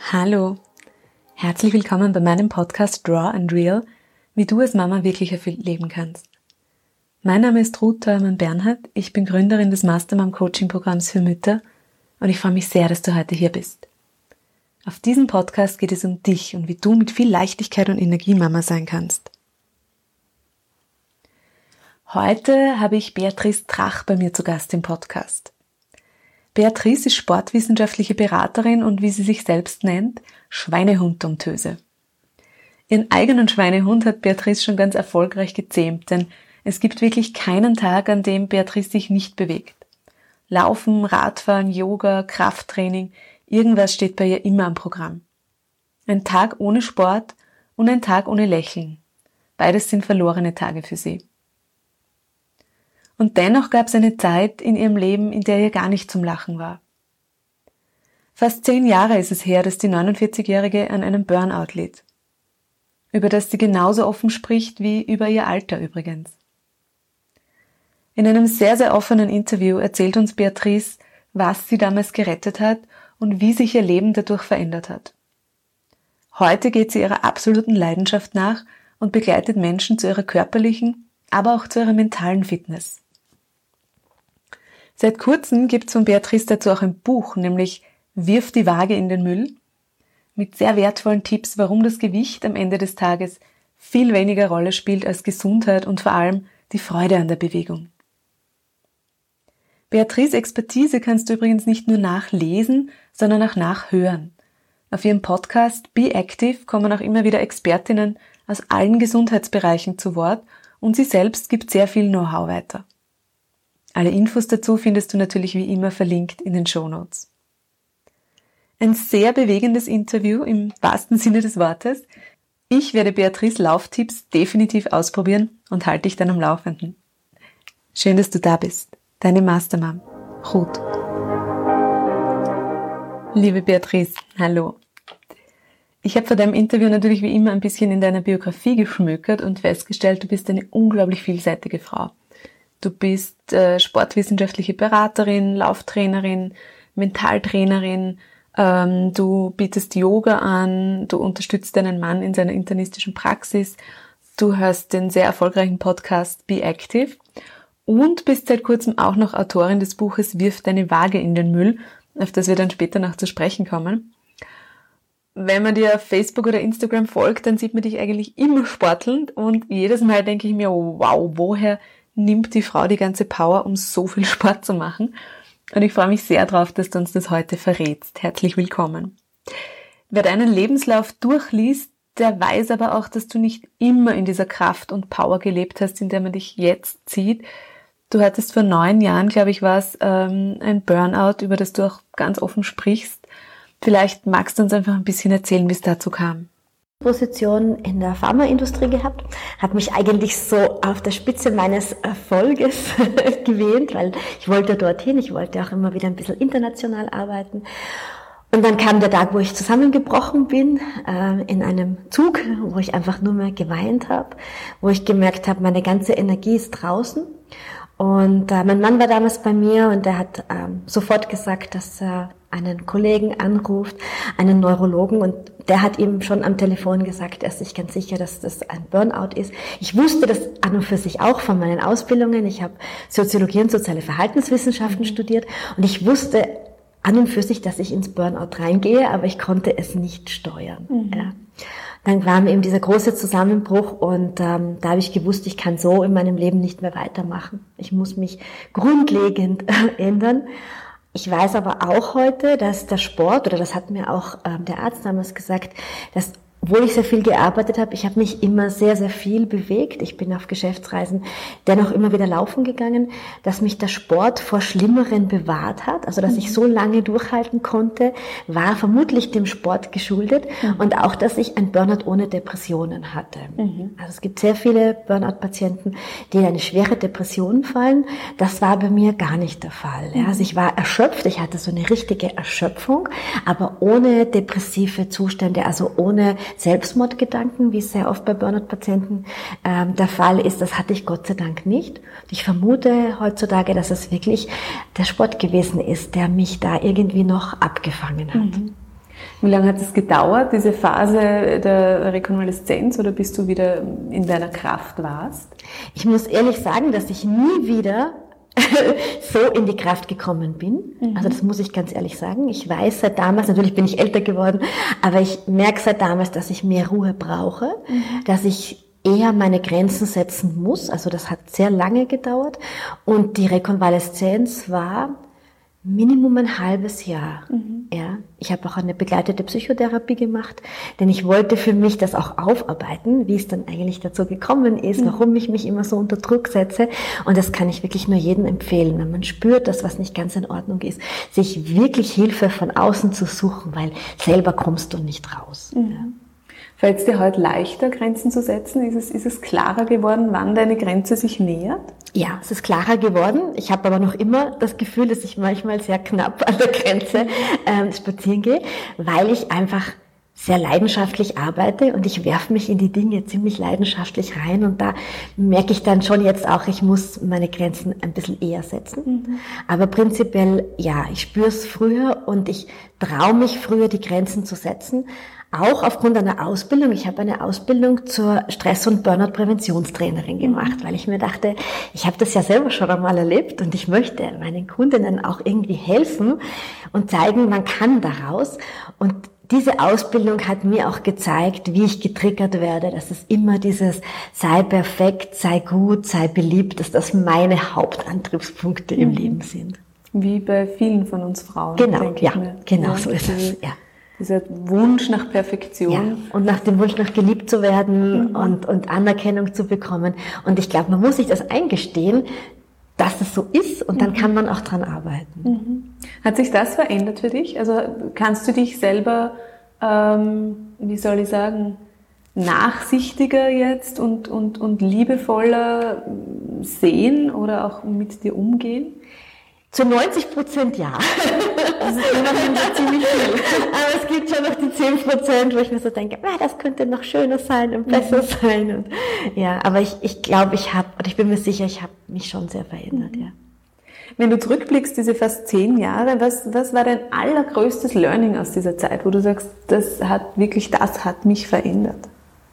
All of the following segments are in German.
Hallo, herzlich willkommen bei meinem Podcast Raw and Real, wie du als Mama wirklich erfüllt leben kannst. Mein Name ist Ruth Theuermann-Bernhardt, ich bin Gründerin des Mastermom Coaching Programms für Mütter und ich freue mich sehr, dass du heute hier bist. Auf diesem Podcast geht es um dich und wie du mit viel Leichtigkeit und Energie Mama sein kannst. Heute habe ich Beatrice Drach bei mir zu Gast im Podcast. Beatrice ist sportwissenschaftliche Beraterin und wie sie sich selbst nennt, Schweinehund-Dompteuse. Ihren eigenen Schweinehund hat Beatrice schon ganz erfolgreich gezähmt, denn es gibt wirklich keinen Tag, an dem Beatrice sich nicht bewegt. Laufen, Radfahren, Yoga, Krafttraining, irgendwas steht bei ihr immer am Programm. Ein Tag ohne Sport und ein Tag ohne Lächeln. Beides sind verlorene Tage für sie. Und dennoch gab es eine Zeit in ihrem Leben, in der ihr gar nicht zum Lachen war. Fast 10 Jahre ist es her, dass die 49-Jährige an einem Burnout litt. Über das sie genauso offen spricht wie über ihr Alter übrigens. In einem sehr, sehr offenen Interview erzählt uns Beatrice, was sie damals gerettet hat und wie sich ihr Leben dadurch verändert hat. Heute geht sie ihrer absoluten Leidenschaft nach und begleitet Menschen zu ihrer körperlichen, aber auch zu ihrer mentalen Fitness. Seit kurzem gibt es von Beatrice dazu auch ein Buch, nämlich Wirf die Waage in den Müll, mit sehr wertvollen Tipps, warum das Gewicht am Ende des Tages viel weniger Rolle spielt als Gesundheit und vor allem die Freude an der Bewegung. Beatrice Expertise kannst du übrigens nicht nur nachlesen, sondern auch nachhören. Auf ihrem Podcast Be Active kommen auch immer wieder Expertinnen aus allen Gesundheitsbereichen zu Wort und sie selbst gibt sehr viel Know-how weiter. Alle Infos dazu findest du natürlich wie immer verlinkt in den Shownotes. Ein sehr bewegendes Interview im wahrsten Sinne des Wortes. Ich werde Beatrice Lauftipps definitiv ausprobieren und halte dich dann am Laufenden. Schön, dass du da bist. Deine Mastermom, Ruth. Liebe Beatrice, hallo. Ich habe vor deinem Interview natürlich wie immer ein bisschen in deiner Biografie geschmökert und festgestellt, du bist eine unglaublich vielseitige Frau. Du bist sportwissenschaftliche Beraterin, Lauftrainerin, Mentaltrainerin, du bietest Yoga an, du unterstützt deinen Mann in seiner internistischen Praxis, du hörst den sehr erfolgreichen Podcast Be Active und bist seit kurzem auch noch Autorin des Buches Wirf deine Waage in den Müll, auf das wir dann später noch zu sprechen kommen. Wenn man dir auf Facebook oder Instagram folgt, dann sieht man dich eigentlich immer sportelnd und jedes Mal denke ich mir, wow, woher nimmt die Frau die ganze Power, um so viel Sport zu machen? Und ich freue mich sehr drauf, dass du uns das heute verrätst. Herzlich willkommen. Wer deinen Lebenslauf durchliest, der weiß aber auch, dass du nicht immer in dieser Kraft und Power gelebt hast, in der man dich jetzt sieht. Du hattest vor 9 Jahren, glaube ich, war es ein Burnout, über das du auch ganz offen sprichst. Vielleicht magst du uns einfach ein bisschen erzählen, wie es dazu kam. Position in der Pharmaindustrie gehabt, habe mich eigentlich so auf der Spitze meines Erfolges gewähnt, weil ich wollte dorthin, ich wollte auch immer wieder ein bisschen international arbeiten. Und dann kam der Tag, wo ich zusammengebrochen bin, in einem Zug, wo ich einfach nur mehr geweint habe, wo ich gemerkt habe, meine ganze Energie ist draußen. Und mein Mann war damals bei mir und der hat sofort gesagt, dass er einen Kollegen anruft, einen Neurologen, und der hat ihm schon am Telefon gesagt, er ist sich ganz sicher, dass das ein Burnout ist. Ich wusste das an und für sich auch von meinen Ausbildungen. Ich habe Soziologie und soziale Verhaltenswissenschaften studiert und ich wusste an und für sich, dass ich ins Burnout reingehe, aber ich konnte es nicht steuern. Ja. Dann kam eben dieser große Zusammenbruch und da habe ich gewusst, ich kann so in meinem Leben nicht mehr weitermachen. Ich muss mich grundlegend ändern. Ich weiß aber auch heute, dass der Sport, oder das hat mir auch der Arzt damals gesagt, dass, obwohl ich sehr viel gearbeitet habe, ich habe mich immer sehr, sehr viel bewegt. Ich bin auf Geschäftsreisen dennoch immer wieder laufen gegangen, dass mich der Sport vor Schlimmeren bewahrt hat. Also, dass ich so lange durchhalten konnte, war vermutlich dem Sport geschuldet und auch, dass ich ein Burnout ohne Depressionen hatte. Also, es gibt sehr viele Burnout-Patienten, die in eine schwere Depression fallen. Das war bei mir gar nicht der Fall. Ja, also, ich war erschöpft, ich hatte so eine richtige Erschöpfung, aber ohne depressive Zustände, also ohne Selbstmordgedanken, wie es sehr oft bei Burnout-Patienten der Fall ist. Das hatte ich Gott sei Dank nicht. Ich vermute heutzutage, dass es wirklich der Sport gewesen ist, der mich da irgendwie noch abgefangen hat. Wie lange hat es gedauert, diese Phase der Rekonvaleszenz, oder bis du wieder in deiner Kraft warst? Ich muss ehrlich sagen, dass ich nie wieder so in die Kraft gekommen bin. Also das muss ich ganz ehrlich sagen. Ich weiß seit damals, natürlich bin ich älter geworden, aber ich merke seit damals, dass ich mehr Ruhe brauche, dass ich eher meine Grenzen setzen muss. Also das hat sehr lange gedauert. Und die Rekonvaleszenz war Minimum ein halbes Jahr. Ja, ich habe auch eine begleitete Psychotherapie gemacht, denn ich wollte für mich das auch aufarbeiten, wie es dann eigentlich dazu gekommen ist, warum ich mich immer so unter Druck setze. Und das kann ich wirklich nur jedem empfehlen, wenn man spürt, dass was nicht ganz in Ordnung ist, sich wirklich Hilfe von außen zu suchen, weil selber kommst du nicht raus. Ja. Fällt es dir heute leichter, Grenzen zu setzen? Ist es klarer geworden, wann deine Grenze sich nähert? Ja, es ist klarer geworden. Ich habe aber noch immer das Gefühl, dass ich manchmal sehr knapp an der Grenze spazieren gehe, weil ich einfach sehr leidenschaftlich arbeite und ich werfe mich in die Dinge ziemlich leidenschaftlich rein und da merke ich dann schon jetzt auch, ich muss meine Grenzen ein bisschen eher setzen. Aber prinzipiell, ja, ich spüre es früher und ich traue mich früher, die Grenzen zu setzen. Auch aufgrund einer Ausbildung. Ich habe eine Ausbildung zur Stress- und Burnout-Präventionstrainerin gemacht, weil ich mir dachte, ich habe das ja selber schon einmal erlebt und ich möchte meinen Kundinnen auch irgendwie helfen und zeigen, man kann daraus. Und diese Ausbildung hat mir auch gezeigt, wie ich getriggert werde, dass es immer dieses sei perfekt, sei gut, sei beliebt, dass das meine Hauptantriebspunkte im Leben sind. Wie bei vielen von uns Frauen. Genau, ja, genau so ist es, ja. Dieser Wunsch nach Perfektion. Ja, und nach dem Wunsch nach geliebt zu werden und Anerkennung zu bekommen. Und ich glaube, man muss sich das eingestehen, dass es so ist und dann kann man auch dran arbeiten. Hat sich das verändert für dich? Also kannst du dich selber, wie soll ich sagen, nachsichtiger jetzt und liebevoller sehen oder auch mit dir umgehen? Zu 90% ja. Das ist immerhin ziemlich viel. Aber es gibt schon noch die 10%, wo ich mir so denke, das könnte noch schöner sein und besser sein. Und, ja, aber ich glaube, ich bin mir sicher, ich habe mich schon sehr verändert, ja. Wenn du zurückblickst, diese fast 10 Jahre, was war dein allergrößtes Learning aus dieser Zeit, wo du sagst, das hat mich verändert?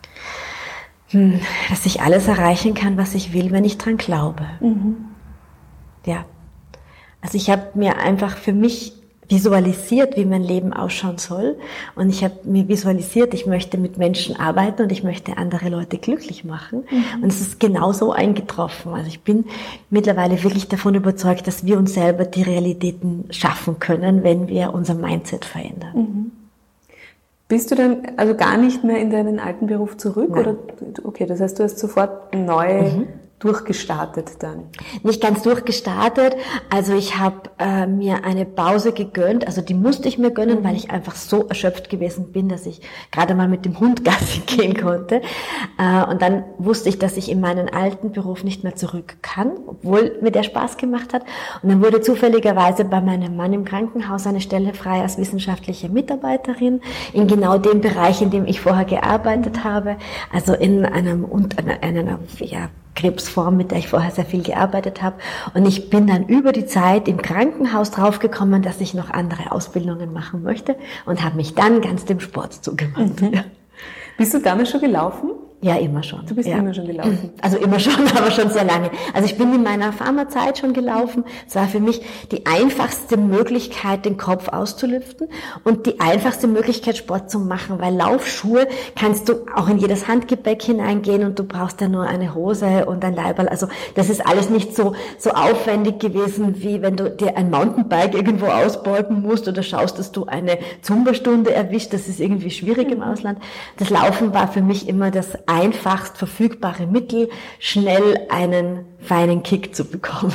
Dass ich alles erreichen kann, was ich will, wenn ich dran glaube. Ja. Also ich habe mir einfach für mich visualisiert, wie mein Leben ausschauen soll. Und ich habe mir visualisiert, ich möchte mit Menschen arbeiten und ich möchte andere Leute glücklich machen. Und es ist genau so eingetroffen. Also ich bin mittlerweile wirklich davon überzeugt, dass wir uns selber die Realitäten schaffen können, wenn wir unser Mindset verändern. Bist du dann also gar nicht mehr in deinen alten Beruf zurück? Nein. Oder? Okay, das heißt, du hast sofort neu durchgestartet dann? Nicht ganz durchgestartet. Also ich habe mir eine Pause gegönnt. Also die musste ich mir gönnen, weil ich einfach so erschöpft gewesen bin, dass ich gerade mal mit dem Hund Gassi gehen konnte. Und dann wusste ich, dass ich in meinen alten Beruf nicht mehr zurück kann, obwohl mir der Spaß gemacht hat. Und dann wurde zufälligerweise bei meinem Mann im Krankenhaus eine Stelle frei als wissenschaftliche Mitarbeiterin in genau dem Bereich, in dem ich vorher gearbeitet habe. Also in einer Krebsform, mit der ich vorher sehr viel gearbeitet habe. Und ich bin dann über die Zeit im Krankenhaus draufgekommen, dass ich noch andere Ausbildungen machen möchte und habe mich dann ganz dem Sport zugewandt. Ja. Bist du damals schon gelaufen? Ja, immer schon. Du bist immer schon gelaufen? Also immer schon, aber schon sehr lange. Also ich bin in meiner Pharmazeit schon gelaufen. Es war für mich die einfachste Möglichkeit, den Kopf auszulüften und die einfachste Möglichkeit, Sport zu machen, weil Laufschuhe kannst du auch in jedes Handgepäck hineingehen und du brauchst ja nur eine Hose und ein Leiberl. Also das ist alles nicht so aufwendig gewesen, wie wenn du dir ein Mountainbike irgendwo ausbeuten musst oder schaust, dass du eine Zumba-Stunde erwischt. Das ist irgendwie schwierig im Ausland. Das Laufen war für mich immer das einfachst verfügbare Mittel, schnell einen feinen Kick zu bekommen.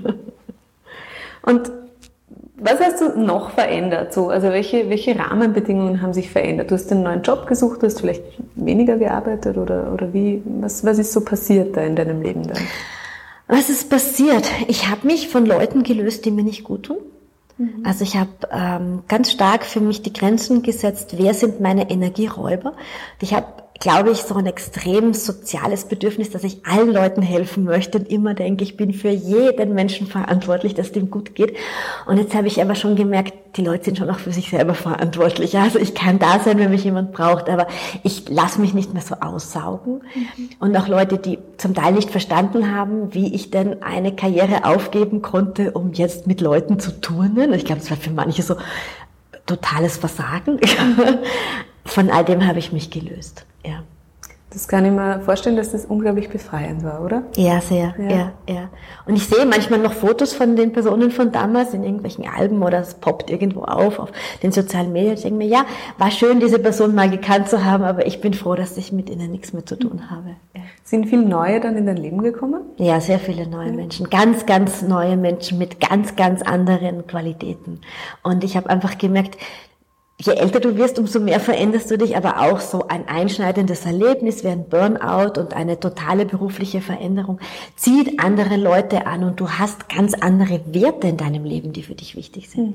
Und was hast du noch verändert? Also welche Rahmenbedingungen haben sich verändert? Du hast einen neuen Job gesucht, du hast vielleicht weniger gearbeitet oder wie? Was ist so passiert da in deinem Leben dann? Was ist passiert? Ich habe mich von Leuten gelöst, die mir nicht gut tun. Also ich habe ganz stark für mich die Grenzen gesetzt, wer sind meine Energieräuber. Ich habe glaube ich, so ein extrem soziales Bedürfnis, dass ich allen Leuten helfen möchte und immer denke, ich bin für jeden Menschen verantwortlich, dass es dem gut geht. Und jetzt habe ich aber schon gemerkt, die Leute sind schon auch für sich selber verantwortlich. Also ich kann da sein, wenn mich jemand braucht, aber ich lasse mich nicht mehr so aussaugen. Und auch Leute, die zum Teil nicht verstanden haben, wie ich denn eine Karriere aufgeben konnte, um jetzt mit Leuten zu turnen. Ich glaube, es war für manche so totales Versagen. Von all dem habe ich mich gelöst, ja. Das kann ich mir vorstellen, dass das unglaublich befreiend war, oder? Ja, sehr, ja. Und ich sehe manchmal noch Fotos von den Personen von damals in irgendwelchen Alben oder es poppt irgendwo auf den sozialen Medien. Ich denke mir, ja, war schön, diese Person mal gekannt zu haben, aber ich bin froh, dass ich mit ihnen nichts mehr zu tun habe. Ja. Sind viele neue dann in dein Leben gekommen? Ja, sehr viele neue Menschen. Ganz, ganz neue Menschen mit ganz, ganz anderen Qualitäten. Und ich habe einfach gemerkt, je älter du wirst, umso mehr veränderst du dich, aber auch so ein einschneidendes Erlebnis wie ein Burnout und eine totale berufliche Veränderung zieht andere Leute an und du hast ganz andere Werte in deinem Leben, die für dich wichtig sind.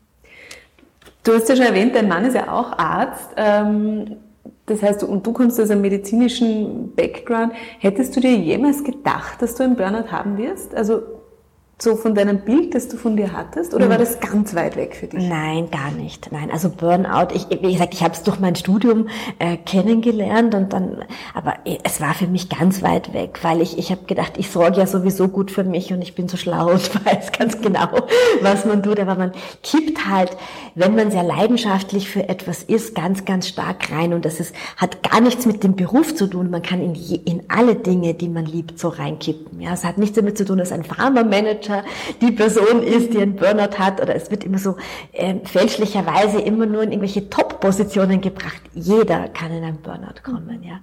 Du hast ja schon erwähnt, dein Mann ist ja auch Arzt. Das heißt, und du kommst aus einem medizinischen Background. Hättest du dir jemals gedacht, dass du einen Burnout haben wirst? Also so von deinem Bild, das du von dir hattest? Oder war das ganz weit weg für dich? Nein, gar nicht. Nein, also Burnout, wie gesagt, ich habe es durch mein Studium kennengelernt und dann, aber es war für mich ganz weit weg, weil ich habe gedacht, ich sorge ja sowieso gut für mich und ich bin so schlau und weiß ganz genau, was man tut. Aber man kippt halt, wenn man sehr leidenschaftlich für etwas ist, ganz, ganz stark rein und hat gar nichts mit dem Beruf zu tun. Man kann in alle Dinge, die man liebt, so reinkippen. Ja, es hat nichts damit zu tun, dass ein Pharma-Manager die Person ist, die einen Burnout hat, oder es wird immer so fälschlicherweise immer nur in irgendwelche Top-Positionen gebracht. Jeder kann in einen Burnout kommen, ja.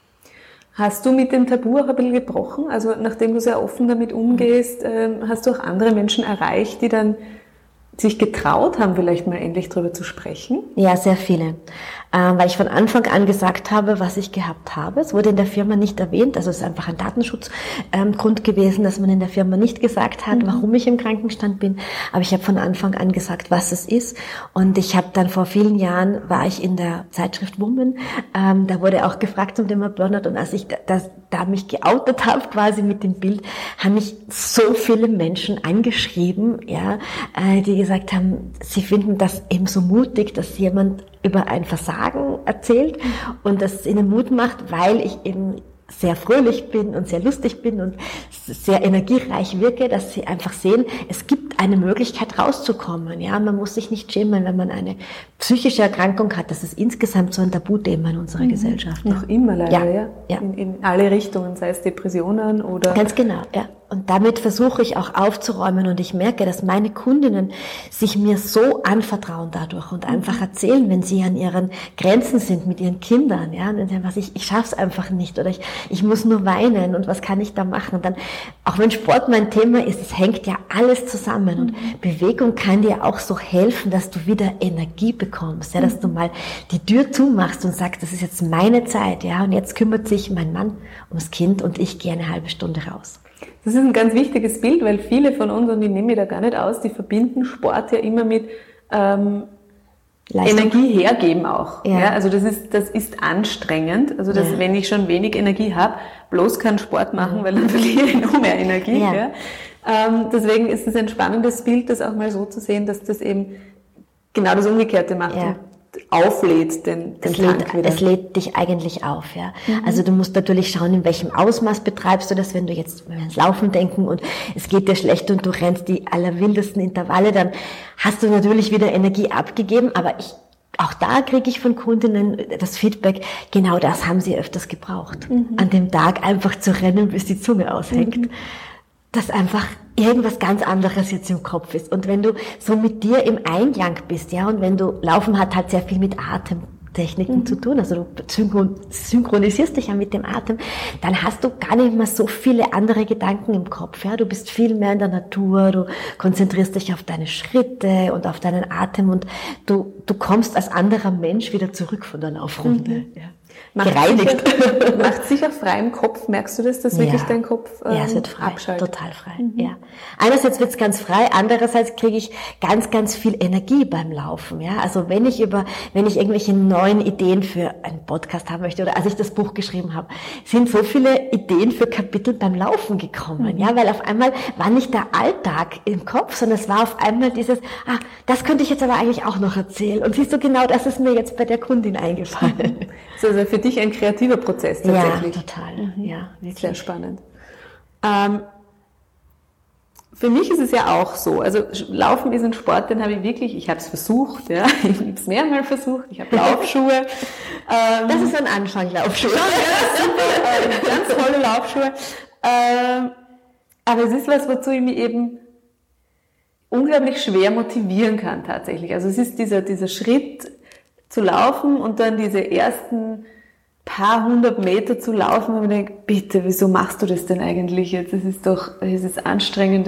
Hast du mit dem Tabu auch ein bisschen gebrochen? Also nachdem du sehr offen damit umgehst, hast du auch andere Menschen erreicht, die dann sich getraut haben, vielleicht mal endlich darüber zu sprechen? Ja, sehr viele. Weil ich von Anfang an gesagt habe, was ich gehabt habe. Es wurde in der Firma nicht erwähnt, also es ist einfach ein Datenschutzgrund gewesen, dass man in der Firma nicht gesagt hat, warum ich im Krankenstand bin. Aber ich habe von Anfang an gesagt, was es ist. Und ich habe dann vor vielen Jahren, war ich in der Zeitschrift Woman, da wurde auch gefragt zum Thema Burnout. Und als ich da mich geoutet habe, quasi mit dem Bild, haben mich so viele Menschen angeschrieben, ja, die gesagt haben, sie finden das eben so mutig, dass jemand über ein Versagen erzählt und das ihnen Mut macht, weil ich eben sehr fröhlich bin und sehr lustig bin und sehr energiereich wirke, dass sie einfach sehen, es gibt eine Möglichkeit rauszukommen. Ja, man muss sich nicht schämen, wenn man eine psychische Erkrankung hat. Das ist insgesamt so ein Tabuthema in unserer Gesellschaft. Noch immer leider, ja. In alle Richtungen, sei es Depressionen oder... Ganz genau, ja. Und damit versuche ich auch aufzuräumen und ich merke, dass meine Kundinnen sich mir so anvertrauen dadurch und einfach erzählen, wenn sie an ihren Grenzen sind mit ihren Kindern, ja, und dann was ich schaff's einfach nicht oder ich muss nur weinen und was kann ich da machen? Und dann, auch wenn Sport mein Thema ist, es hängt ja alles zusammen und Bewegung kann dir auch so helfen, dass du wieder Energie bekommst, ja, dass du mal die Tür zumachst und sagst, das ist jetzt meine Zeit, ja, und jetzt kümmert sich mein Mann ums Kind und ich gehe eine halbe Stunde raus. Das ist ein ganz wichtiges Bild, weil viele von uns, und ich nehme mich da gar nicht aus, die verbinden Sport ja immer mit Energie hergeben auch. Ja. Ja, also das ist anstrengend. Also wenn ich schon wenig Energie habe, bloß keinen Sport machen, weil dann verliere ich noch mehr Energie. Ja. Ja. Deswegen ist es ein spannendes Bild, das auch mal so zu sehen, dass das eben genau das Umgekehrte macht. Ja. Auflädt den Tank wieder. Es lädt dich eigentlich auf, ja. Also du musst natürlich schauen, in welchem Ausmaß betreibst du das, wenn wir ans Laufen denken und es geht dir schlecht und du rennst die allerwildesten Intervalle, dann hast du natürlich wieder Energie abgegeben, aber auch da kriege ich von Kundinnen das Feedback, genau das haben sie öfters gebraucht. An dem Tag einfach zu rennen, bis die Zunge aushängt. Dass einfach irgendwas ganz anderes jetzt im Kopf ist. Und wenn du so mit dir im Einklang bist, ja, und wenn du, Laufen hat halt sehr viel mit Atemtechniken zu tun, also du synchronisierst dich ja mit dem Atem, dann hast du gar nicht mehr so viele andere Gedanken im Kopf, ja. Du bist viel mehr in der Natur, du konzentrierst dich auf deine Schritte und auf deinen Atem und du kommst als anderer Mensch wieder zurück von der Laufrunde, ja. gereinigt. Macht sicher frei im Kopf. Merkst du das, dass wirklich dein Kopf es wird frei, abschaltet? Total frei. Ja. Einerseits wird es ganz frei, andererseits kriege ich ganz, ganz viel Energie beim Laufen. Ja, also wenn ich irgendwelche neuen Ideen für einen Podcast haben möchte oder als ich das Buch geschrieben habe, sind so viele Ideen für Kapitel beim Laufen gekommen. Ja, weil auf einmal war nicht der Alltag im Kopf, sondern es war auf einmal dieses, das könnte ich jetzt aber eigentlich auch noch erzählen. Und siehst du, genau das ist mir jetzt bei der Kundin eingefallen. Das ist also für dich ein kreativer Prozess tatsächlich. Ja, total. Ja, wirklich. Sehr spannend. Für mich ist es ja auch so, also Laufen ist ein Sport, den habe ich wirklich, ich habe es versucht, ja, ich habe es mehrmals versucht, ich habe Laufschuhe. Das ist ein Anfang, Laufschuhe. Ja, super, ganz tolle Laufschuhe. Aber es ist was, wozu ich mich eben unglaublich schwer motivieren kann tatsächlich. Also es ist dieser Schritt zu laufen und dann diese ersten paar 100 Meter zu laufen, und ich denke, bitte, wieso machst du das denn eigentlich jetzt? Es ist anstrengend,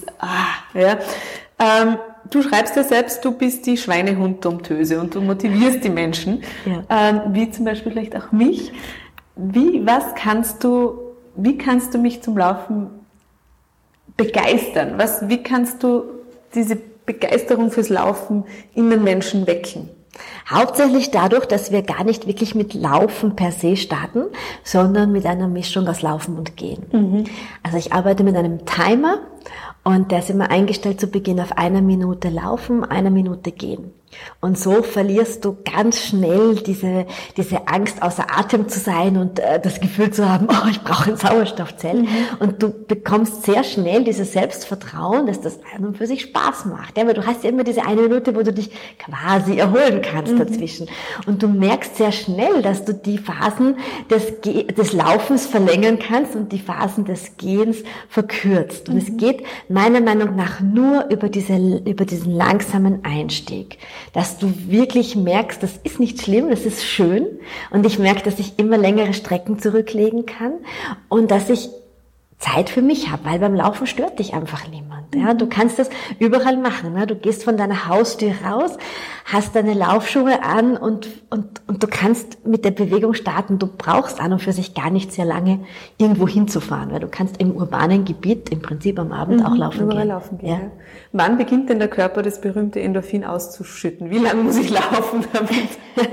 du schreibst ja selbst, du bist die Schweinehund-Dompteuse und du motivierst die Menschen, wie zum Beispiel vielleicht auch mich. Wie kannst du mich zum Laufen begeistern? Wie kannst du diese Begeisterung fürs Laufen in den Menschen wecken? Hauptsächlich dadurch, dass wir gar nicht wirklich mit Laufen per se starten, sondern mit einer Mischung aus Laufen und Gehen. Also ich arbeite mit einem Timer und der ist immer eingestellt zu Beginn auf 1 Minute Laufen, 1 Minute Gehen. Und so verlierst du ganz schnell diese Angst, außer Atem zu sein und das Gefühl zu haben, ich brauche ein Sauerstoffzelt. Und du bekommst sehr schnell dieses Selbstvertrauen, dass das an und für sich Spaß macht. Ja, weil du hast ja immer diese 1 Minute, wo du dich quasi erholen kannst dazwischen. Und du merkst sehr schnell, dass du die Phasen des Laufens verlängern kannst und die Phasen des Gehens verkürzt. Und es geht meiner Meinung nach nur über diesen langsamen Einstieg. Dass du wirklich merkst, das ist nicht schlimm, das ist schön. Und ich merke, dass ich immer längere Strecken zurücklegen kann und dass ich Zeit für mich habe, weil beim Laufen stört dich einfach niemand. Ja, du kannst das überall machen. Ja, du gehst von deiner Haustür raus, hast deine Laufschuhe an und du kannst mit der Bewegung starten. Du brauchst an und für sich gar nicht sehr lange irgendwo hinzufahren, weil du kannst im urbanen Gebiet im Prinzip am Abend auch laufen gehen. Ja. Wann beginnt denn der Körper das berühmte Endorphin auszuschütten? Wie lange muss ich laufen damit?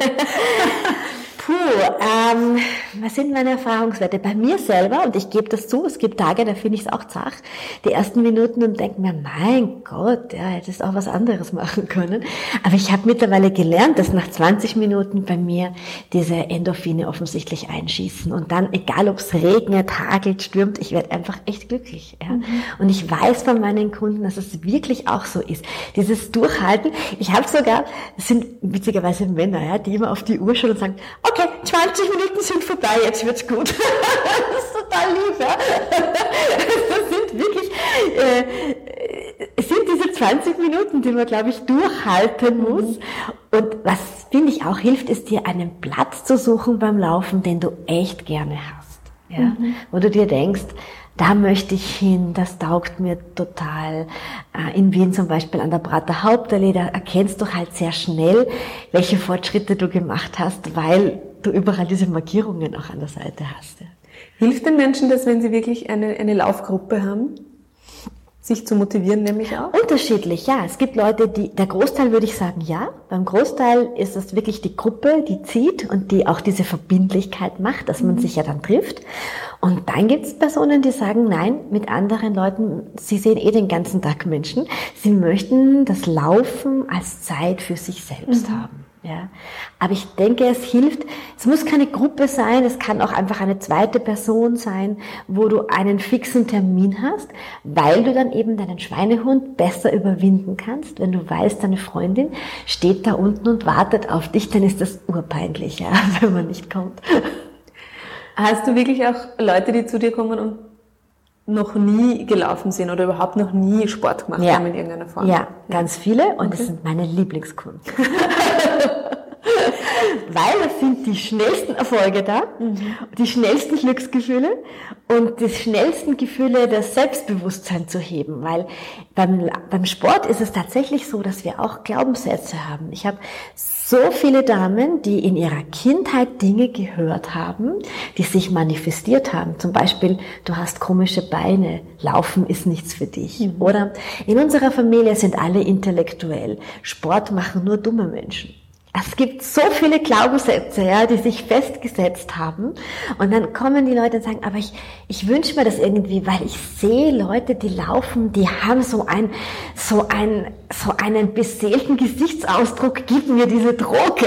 Was sind meine Erfahrungswerte? Bei mir selber, und ich gebe das zu, es gibt Tage, da finde ich es auch zach, die ersten Minuten und denke mir, mein Gott, hättest auch was anderes machen können. Aber ich habe mittlerweile gelernt, dass nach 20 Minuten bei mir diese Endorphine offensichtlich einschießen. Und dann, egal ob es regnet, hagelt, stürmt, ich werde einfach echt glücklich. Ja? Und ich weiß von meinen Kunden, dass es wirklich auch so ist. Dieses Durchhalten, ich habe sogar, das sind witzigerweise Männer, die immer auf die Uhr schauen und sagen, okay, 20 Minuten sind vorbei, jetzt wird's gut. Das ist total lieb, ja. Das sind wirklich, es sind diese 20 Minuten, die man, glaube ich, durchhalten muss. Und was, finde ich, auch hilft, ist dir einen Platz zu suchen beim Laufen, den du echt gerne hast. Ja? Wo du dir denkst, da möchte ich hin, das taugt mir total. In Wien zum Beispiel an der Prater Hauptallee, da erkennst du halt sehr schnell, welche Fortschritte du gemacht hast, weil du überall diese Markierungen auch an der Seite hast. Ja. Hilft den Menschen das, wenn sie wirklich eine Laufgruppe haben? Sich zu motivieren, nämlich auch? Unterschiedlich, ja. Es gibt Leute, der Großteil würde ich sagen, ja. Beim Großteil ist es wirklich die Gruppe, die zieht und die auch diese Verbindlichkeit macht, dass man sich ja dann trifft. Und dann gibt es Personen, die sagen, nein, mit anderen Leuten, sie sehen den ganzen Tag Menschen. Sie möchten das Laufen als Zeit für sich selbst haben. Ja, aber ich denke, es hilft, es muss keine Gruppe sein, es kann auch einfach eine zweite Person sein, wo du einen fixen Termin hast, weil du dann eben deinen Schweinehund besser überwinden kannst. Wenn du weißt, deine Freundin steht da unten und wartet auf dich, dann ist das urpeinlich, ja, wenn man nicht kommt. Hast du wirklich auch Leute, die zu dir kommen und noch nie gelaufen sind oder überhaupt noch nie Sport gemacht haben in irgendeiner Form? Ja, ganz viele und das sind meine Lieblingskunden. weil es sind die schnellsten Erfolge da, die schnellsten Glücksgefühle und die schnellsten Gefühle, das Selbstbewusstsein zu heben, weil beim Sport ist es tatsächlich so, dass wir auch Glaubenssätze haben. Ich habe so viele Damen, die in ihrer Kindheit Dinge gehört haben, die sich manifestiert haben. Zum Beispiel, du hast komische Beine, Laufen ist nichts für dich. Oder in unserer Familie sind alle intellektuell, Sport machen nur dumme Menschen. Es gibt so viele Glaubenssätze, ja, die sich festgesetzt haben. Und dann kommen die Leute und sagen, aber ich wünsche mir das irgendwie, weil ich sehe Leute, die laufen, die haben so einen beseelten Gesichtsausdruck, gib mir diese Droge.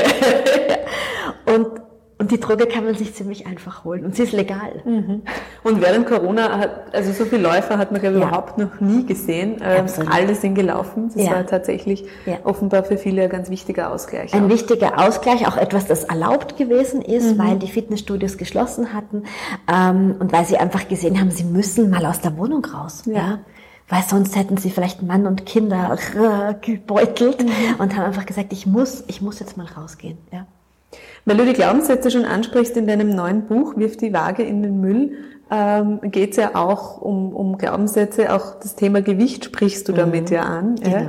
Und die Droge kann man sich ziemlich einfach holen und sie ist legal. Und während Corona also so viele Läufer hat man, glaube ich, überhaupt noch nie gesehen. Alle sind gelaufen. Das war tatsächlich offenbar für viele ein ganz wichtiger Ausgleich. Ein wichtiger Ausgleich, auch etwas, das erlaubt gewesen ist, weil die Fitnessstudios geschlossen hatten und weil sie einfach gesehen haben, sie müssen mal aus der Wohnung raus. Ja. Weil sonst hätten sie vielleicht Mann und Kinder gebeutelt und haben einfach gesagt, ich muss jetzt mal rausgehen. Ja. Weil du die Glaubenssätze schon ansprichst, in deinem neuen Buch Wirf die Waage in den Müll, geht es ja auch um Glaubenssätze, auch das Thema Gewicht sprichst du damit ja an. Genau.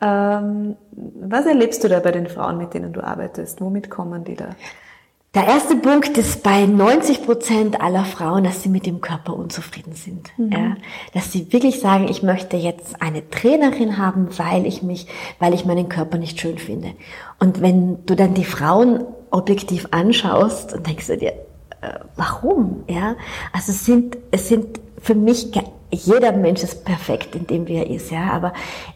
Was erlebst du da bei den Frauen, mit denen du arbeitest? Womit kommen die da? Der erste Punkt ist bei 90% aller Frauen, dass sie mit dem Körper unzufrieden sind. Ja, dass sie wirklich sagen, ich möchte jetzt eine Trainerin haben, weil ich meinen Körper nicht schön finde. Und wenn du dann die Frauen objektiv anschaust und denkst du dir, warum? Ja, also es sind für mich, jeder Mensch ist perfekt, in dem wie er ist, ja, aber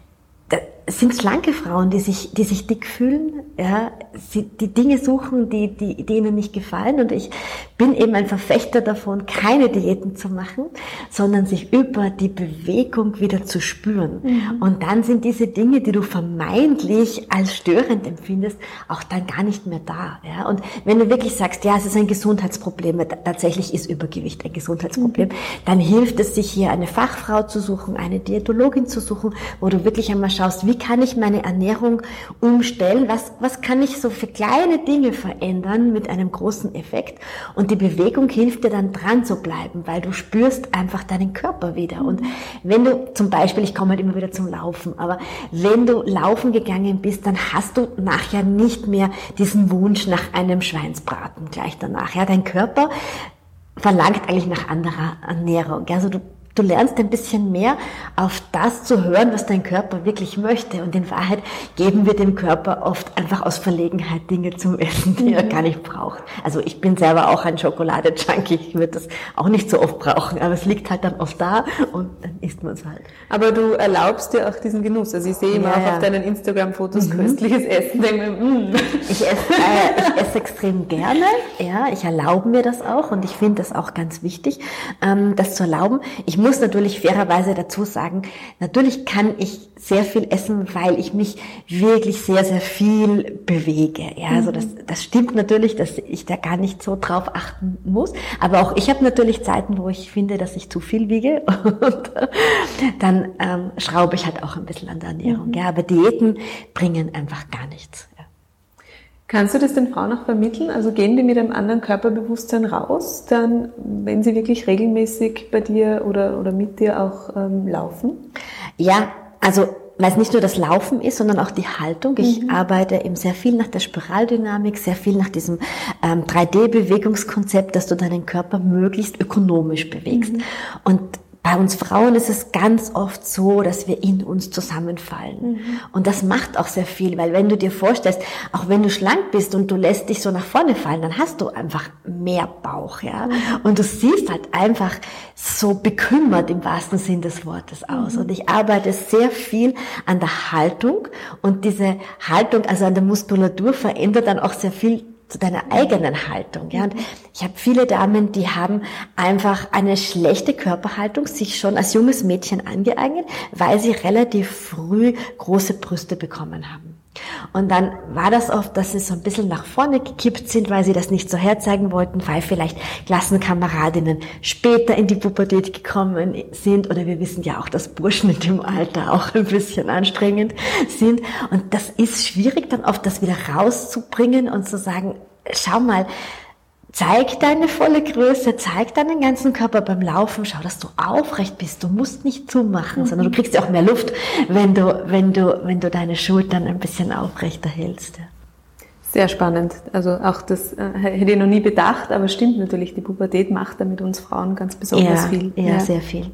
es sind schlanke Frauen, die sich dick fühlen, ja, die Dinge suchen, die ihnen nicht gefallen. Und ich bin eben ein Verfechter davon, keine Diäten zu machen, sondern sich über die Bewegung wieder zu spüren. Und dann sind diese Dinge, die du vermeintlich als störend empfindest, auch dann gar nicht mehr da. Ja. Und wenn du wirklich sagst, ja, es ist ein Gesundheitsproblem, tatsächlich ist Übergewicht ein Gesundheitsproblem, dann hilft es, sich hier eine Fachfrau zu suchen, eine Diätologin zu suchen, wo du wirklich einmal schaust, wie kann ich meine Ernährung umstellen? Was kann ich so für kleine Dinge verändern mit einem großen Effekt? Und die Bewegung hilft dir dann dran zu bleiben, weil du spürst einfach deinen Körper wieder. Und wenn du zum Beispiel, ich komme halt immer wieder zum Laufen, aber wenn du laufen gegangen bist, dann hast du nachher nicht mehr diesen Wunsch nach einem Schweinsbraten gleich danach. Ja, dein Körper verlangt eigentlich nach anderer Ernährung. Also du lernst ein bisschen mehr auf das zu hören, was dein Körper wirklich möchte. Und in Wahrheit geben wir dem Körper oft einfach aus Verlegenheit Dinge zum Essen, die er gar nicht braucht. Also ich bin selber auch ein Schokolade-Junkie. Ich würde das auch nicht so oft brauchen. Aber es liegt halt dann oft da und dann isst man es halt. Aber du erlaubst dir auch diesen Genuss. Also ich sehe immer auch auf deinen Instagram-Fotos köstliches Essen. Ich esse extrem gerne. Ja, ich erlaube mir das auch. Und ich finde das auch ganz wichtig, das zu erlauben. Ich muss natürlich fairerweise dazu sagen, natürlich kann ich sehr viel essen, weil ich mich wirklich sehr, sehr viel bewege. Ja, also das stimmt natürlich, dass ich da gar nicht so drauf achten muss. Aber auch ich habe natürlich Zeiten, wo ich finde, dass ich zu viel wiege. Und dann schraube ich halt auch ein bisschen an der Ernährung. Ja, aber Diäten bringen einfach gar nichts. Ja. Kannst du das den Frauen auch vermitteln? Also gehen die mit einem anderen Körperbewusstsein raus, dann, wenn sie wirklich regelmäßig bei dir oder mit dir auch laufen? Ja, also weil es nicht nur das Laufen ist, sondern auch die Haltung. Ich arbeite eben sehr viel nach der Spiraldynamik, sehr viel nach diesem 3D-Bewegungskonzept, dass du deinen Körper möglichst ökonomisch bewegst. Und bei uns Frauen ist es ganz oft so, dass wir in uns zusammenfallen. Und das macht auch sehr viel, weil wenn du dir vorstellst, auch wenn du schlank bist und du lässt dich so nach vorne fallen, dann hast du einfach mehr Bauch, ja. Und du siehst halt einfach so bekümmert im wahrsten Sinn des Wortes aus. Und ich arbeite sehr viel an der Haltung und diese Haltung, also an der Muskulatur, verändert dann auch sehr viel zu deiner eigenen Haltung. Ja. Und ich habe viele Damen, die haben einfach eine schlechte Körperhaltung sich schon als junges Mädchen angeeignet, weil sie relativ früh große Brüste bekommen haben. Und dann war das oft, dass sie so ein bisschen nach vorne gekippt sind, weil sie das nicht so herzeigen wollten, weil vielleicht Klassenkameradinnen später in die Pubertät gekommen sind. Oder wir wissen ja auch, dass Burschen in dem Alter auch ein bisschen anstrengend sind. Und das ist schwierig dann oft, das wieder rauszubringen und zu sagen, schau mal, zeig deine volle Größe, zeig deinen ganzen Körper beim Laufen, schau, dass du aufrecht bist. Du musst nicht zumachen, sondern du kriegst ja auch mehr Luft, wenn du deine Schultern ein bisschen aufrechter hältst. Sehr spannend. Also auch das hätte ich noch nie bedacht, aber stimmt natürlich, die Pubertät macht da mit uns Frauen ganz besonders viel. Ja, sehr viel.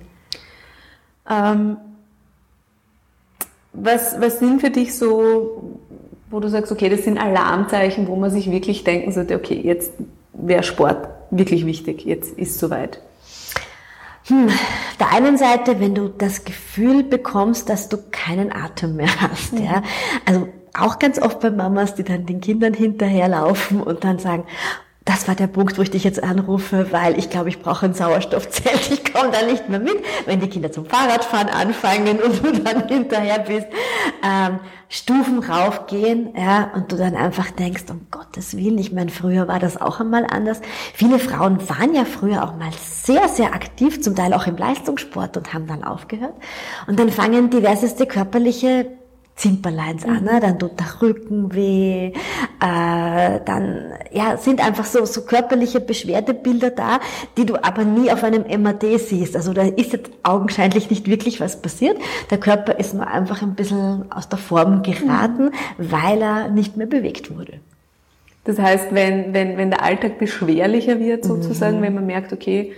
Was sind für dich so, wo du sagst, okay, das sind Alarmzeichen, wo man sich wirklich denken sollte, okay, jetzt wäre Sport wirklich wichtig, jetzt ist es soweit? Auf der einen Seite, wenn du das Gefühl bekommst, dass du keinen Atem mehr hast, ja. Also auch ganz oft bei Mamas, die dann den Kindern hinterherlaufen und dann sagen, das war der Punkt, wo ich dich jetzt anrufe, weil ich glaube, ich brauche ein Sauerstoffzelt, ich komme da nicht mehr mit. Wenn die Kinder zum Fahrradfahren anfangen und du dann hinterher bist, Stufen raufgehen, ja, und du dann einfach denkst, um Gottes Willen, ich meine, früher war das auch einmal anders. Viele Frauen waren ja früher auch mal sehr, sehr aktiv, zum Teil auch im Leistungssport und haben dann aufgehört. Und dann fangen diverseste körperliche Zimperleins an, ne? Dann tut der Rücken weh, dann ja sind einfach so körperliche Beschwerdebilder da, die du aber nie auf einem MRT siehst. Also da ist jetzt augenscheinlich nicht wirklich was passiert. Der Körper ist nur einfach ein bisschen aus der Form geraten, weil er nicht mehr bewegt wurde. Das heißt, wenn der Alltag beschwerlicher wird sozusagen, wenn man merkt, okay,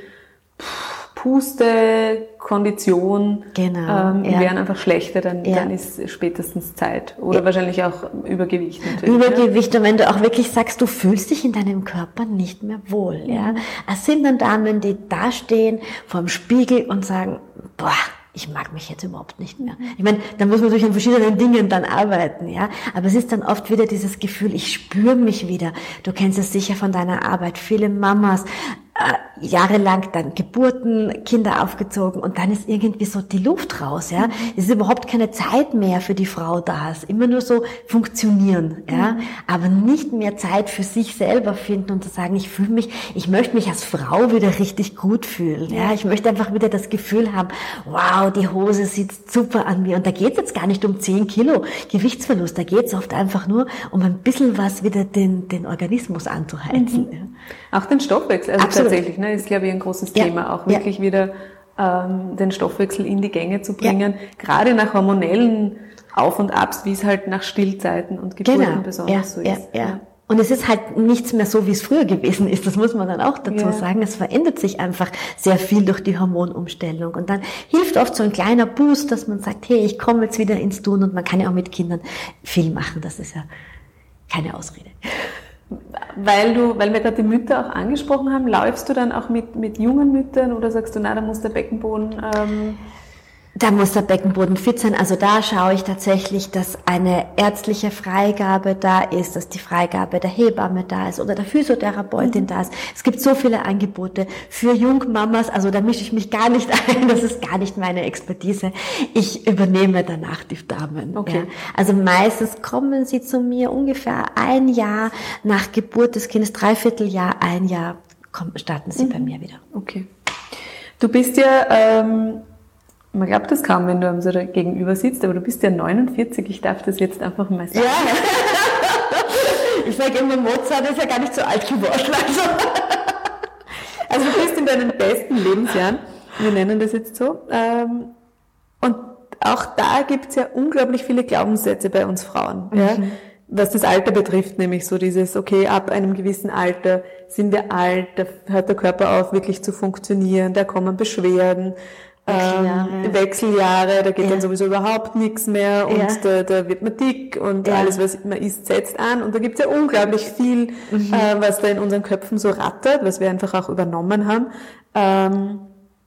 Puste, Kondition, werden einfach schlechter, dann ist spätestens Zeit. Oder wahrscheinlich auch Übergewicht natürlich. Übergewicht, und wenn du auch wirklich sagst, du fühlst dich in deinem Körper nicht mehr wohl. Ja? Es sind dann Damen, die da stehen vorm Spiegel und sagen, boah, ich mag mich jetzt überhaupt nicht mehr. Ich meine, da muss man natürlich an verschiedenen Dingen dann arbeiten, ja. Aber es ist dann oft wieder dieses Gefühl, ich spüre mich wieder. Du kennst es sicher von deiner Arbeit. Viele Mamas, jahrelang dann Geburten, Kinder aufgezogen und dann ist irgendwie so die Luft raus, ja. Es ist überhaupt keine Zeit mehr für die Frau da. Es ist immer nur so funktionieren, ja. Aber nicht mehr Zeit für sich selber finden und zu sagen, ich möchte mich als Frau wieder richtig gut fühlen, ja. Ich möchte einfach wieder das Gefühl haben, wow, die Hose sitzt super an mir. Und da geht es jetzt gar nicht um 10 Kilo Gewichtsverlust, da geht es oft einfach nur um ein bisschen was wieder den Organismus anzuheizen. Ja. Auch den Stoffwechsel, also Absolut. tatsächlich, ne, ist glaube ich ein großes Thema, auch wirklich wieder den Stoffwechsel in die Gänge zu bringen, gerade nach hormonellen Auf und Abs, wie es halt nach Stillzeiten und Geburten besonders so ist. Ja. Und es ist halt nichts mehr so, wie es früher gewesen ist. Das muss man dann auch dazu sagen. Es verändert sich einfach sehr viel durch die Hormonumstellung. Und dann hilft oft so ein kleiner Boost, dass man sagt, hey, ich komme jetzt wieder ins Tun. Und man kann ja auch mit Kindern viel machen. Das ist ja keine Ausrede. Weil wir gerade die Mütter auch angesprochen haben, läufst du dann auch mit jungen Müttern oder sagst du, na, da muss der Beckenboden... Da muss der Beckenboden fit sein. Also da schaue ich tatsächlich, dass eine ärztliche Freigabe da ist, dass die Freigabe der Hebamme da ist oder der Physiotherapeutin da ist. Es gibt so viele Angebote für Jungmamas. Also da mische ich mich gar nicht ein. Das ist gar nicht meine Expertise. Ich übernehme danach die Damen. Okay. Ja. Also meistens kommen sie zu mir ungefähr ein Jahr nach Geburt des Kindes, 3/4 Jahr, ein Jahr starten sie bei mir wieder. Okay. Du bist ja... man glaubt das kaum, wenn du am so gegenüber sitzt, aber du bist ja 49, ich darf das jetzt einfach mal sagen. Ja, ich sage immer, Mozart ist ja gar nicht so alt geworden. Also du bist in deinen besten Lebensjahren, wir nennen das jetzt so, und auch da gibt es ja unglaublich viele Glaubenssätze bei uns Frauen, ja, was das Alter betrifft, nämlich so dieses, okay, ab einem gewissen Alter sind wir alt, da hört der Körper auf wirklich zu funktionieren, da kommen Beschwerden, Wechseljahre, da geht dann sowieso überhaupt nichts mehr und da wird man dick und alles, was man isst, setzt an. Und da gibt's ja unglaublich viel, was da in unseren Köpfen so rattert, was wir einfach auch übernommen haben.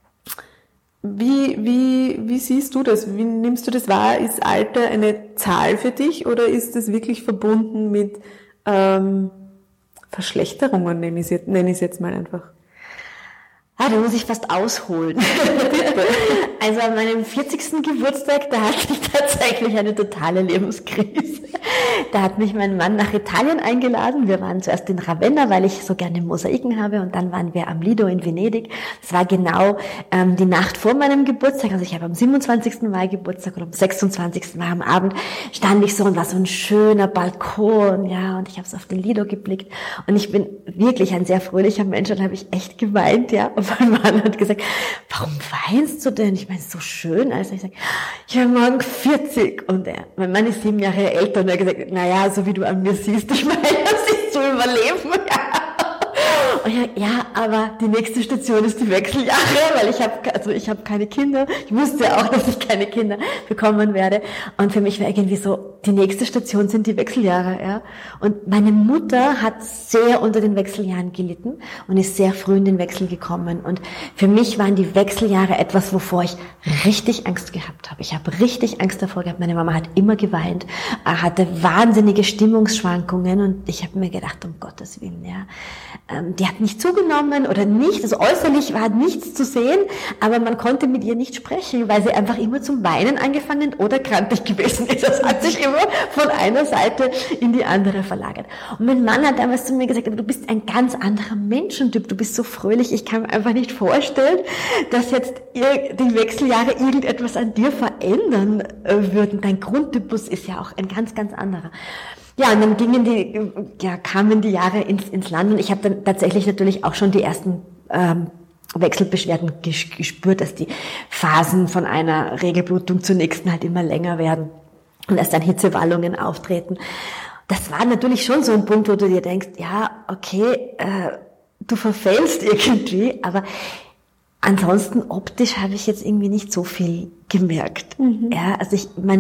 Wie siehst du das? Wie nimmst du das wahr? Ist Alter eine Zahl für dich oder ist es wirklich verbunden mit Verschlechterungen, nenne ich es jetzt mal einfach? Da muss ich fast ausholen. also an meinem 40. Geburtstag, da hatte ich tatsächlich eine totale Lebenskrise. Da hat mich mein Mann nach Italien eingeladen. Wir waren zuerst in Ravenna, weil ich so gerne Mosaiken habe, und dann waren wir am Lido in Venedig. Das war genau die Nacht vor meinem Geburtstag. Also ich habe am 27. Mai Geburtstag und am 26. Mai am Abend stand ich so und war so ein schöner Balkon, ja, und ich habe so auf den Lido geblickt und ich bin wirklich ein sehr fröhlicher Mensch und habe ich echt geweint, ja. Und mein Mann hat gesagt, warum weinst du denn? Ich meine, so schön. Also ich sage, ich werde morgen 40. Und mein Mann ist 7 Jahre älter und er hat gesagt, naja, so wie du an mir siehst, ich meine, das ist zu überleben. Und ja, aber die nächste Station ist die Wechseljahre, weil ich habe keine Kinder. Ich wusste auch, dass ich keine Kinder bekommen werde. Und für mich war irgendwie so, die nächste Station sind die Wechseljahre, ja. Und meine Mutter hat sehr unter den Wechseljahren gelitten und ist sehr früh in den Wechsel gekommen. Und für mich waren die Wechseljahre etwas, wovor ich richtig Angst gehabt habe. Ich habe richtig Angst davor gehabt. Meine Mama hat immer geweint, hatte wahnsinnige Stimmungsschwankungen und ich habe mir gedacht, um Gottes Willen, ja. Die hat nicht zugenommen oder nicht, also äußerlich war nichts zu sehen, aber man konnte mit ihr nicht sprechen, weil sie einfach immer zum Weinen angefangen oder krankig gewesen ist. Das hat sich immer von einer Seite in die andere verlagert. Und mein Mann hat damals zu mir gesagt, du bist ein ganz anderer Menschentyp, du bist so fröhlich, ich kann mir einfach nicht vorstellen, dass jetzt die Wechseljahre irgendetwas an dir verändern würden. Dein Grundtypus ist ja auch ein ganz, ganz anderer. Ja, und dann kamen die Jahre ins Land und ich habe dann tatsächlich natürlich auch schon die ersten Wechselbeschwerden gespürt, dass die Phasen von einer Regelblutung zur nächsten halt immer länger werden und dass dann Hitzewallungen auftreten. Das war natürlich schon so ein Punkt, wo du dir denkst, ja, okay, du verfällst irgendwie, aber ansonsten optisch habe ich jetzt irgendwie nicht so viel gemerkt. Mhm. Ja, also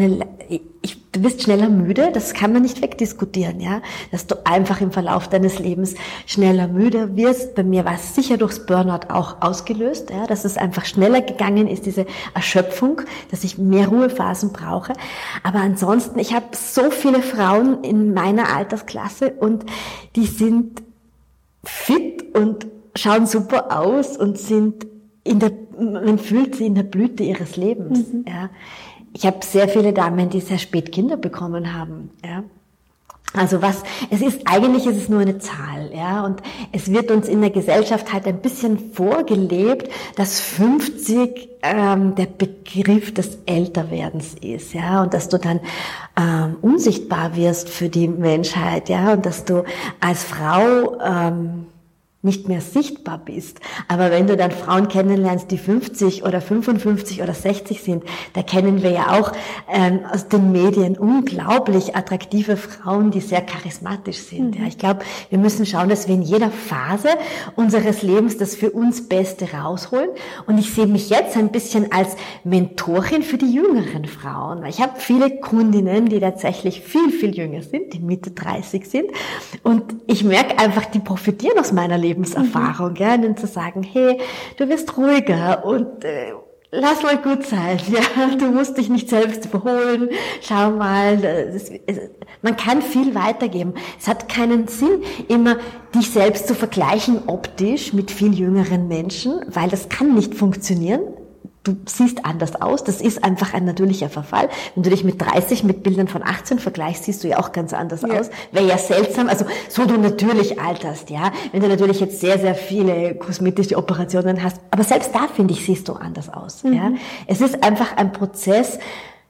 du bist schneller müde, das kann man nicht wegdiskutieren, ja, dass du einfach im Verlauf deines Lebens schneller müde wirst. Bei mir war es sicher durchs Burnout auch ausgelöst, ja, dass es einfach schneller gegangen ist, diese Erschöpfung, dass ich mehr Ruhephasen brauche. Aber ansonsten, ich habe so viele Frauen in meiner Altersklasse und die sind fit und schauen super aus und sind man fühlt sie in der Blüte ihres Lebens. Mhm. Ja. Ich habe sehr viele Damen, die sehr spät Kinder bekommen haben. Ja. Also eigentlich ist es nur eine Zahl, ja, und es wird uns in der Gesellschaft halt ein bisschen vorgelebt, dass 50 der Begriff des Älterwerdens ist, ja, und dass du dann unsichtbar wirst für die Menschheit, ja, und dass du als Frau nicht mehr sichtbar bist. Aber wenn du dann Frauen kennenlernst, die 50 oder 55 oder 60 sind, da kennen wir ja auch aus den Medien unglaublich attraktive Frauen, die sehr charismatisch sind. Mhm. Ja, ich glaube, wir müssen schauen, dass wir in jeder Phase unseres Lebens das für uns Beste rausholen. Und ich sehe mich jetzt ein bisschen als Mentorin für die jüngeren Frauen. Ich habe viele Kundinnen, die tatsächlich viel, viel jünger sind, die Mitte 30 sind. Und ich merke einfach, die profitieren aus meiner Lebenserfahrung, ja, und zu sagen, hey, du wirst ruhiger und lass mal gut sein, ja, du musst dich nicht selbst überholen, schau mal, man kann viel weitergeben. Es hat keinen Sinn, immer dich selbst zu vergleichen optisch mit viel jüngeren Menschen, weil das kann nicht funktionieren. Du siehst anders aus, das ist einfach ein natürlicher Verfall. Wenn du dich mit 30 mit Bildern von 18 vergleichst, siehst du ja auch ganz anders aus. Wäre ja seltsam, also so du natürlich alterst, ja. Wenn du natürlich jetzt sehr, sehr viele kosmetische Operationen hast, aber selbst da, finde ich, siehst du anders aus, ja. Es ist einfach ein Prozess,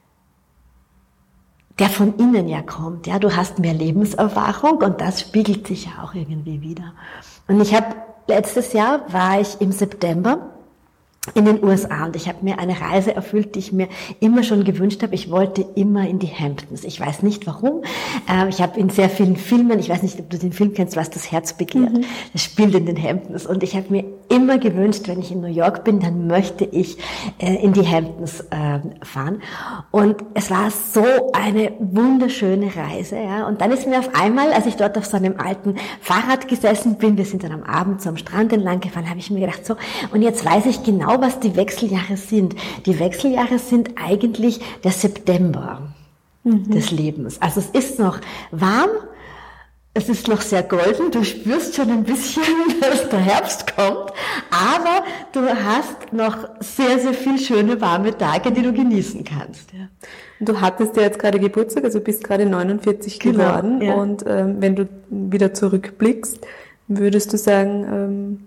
der von innen ja kommt, ja. Du hast mehr Lebenserfahrung und das spiegelt sich ja auch irgendwie wieder. Und letztes Jahr war ich im September in den USA und ich habe mir eine Reise erfüllt, die ich mir immer schon gewünscht habe. Ich wollte immer in die Hamptons. Ich weiß nicht warum. Ich habe in sehr vielen Filmen, ich weiß nicht, ob du den Film kennst, was das Herz begehrt. Das spielt in den Hamptons und ich habe mir immer gewünscht, wenn ich in New York bin, dann möchte ich in die Hamptons fahren. Und es war so eine wunderschöne Reise, ja. Und dann ist mir auf einmal, als ich dort auf so einem alten Fahrrad gesessen bin, wir sind dann am Abend so am Strand entlang gefahren, habe ich mir gedacht, so, und jetzt weiß ich genau, was die Wechseljahre sind. Die Wechseljahre sind eigentlich der September des Lebens. Also es ist noch warm, es ist noch sehr golden, du spürst schon ein bisschen, dass der Herbst kommt, aber du hast noch sehr, sehr viel schöne, warme Tage, die du genießen kannst. Ja. Du hattest ja jetzt gerade Geburtstag, also bist gerade 49 geworden. Ja. Und wenn du wieder zurückblickst, würdest du sagen,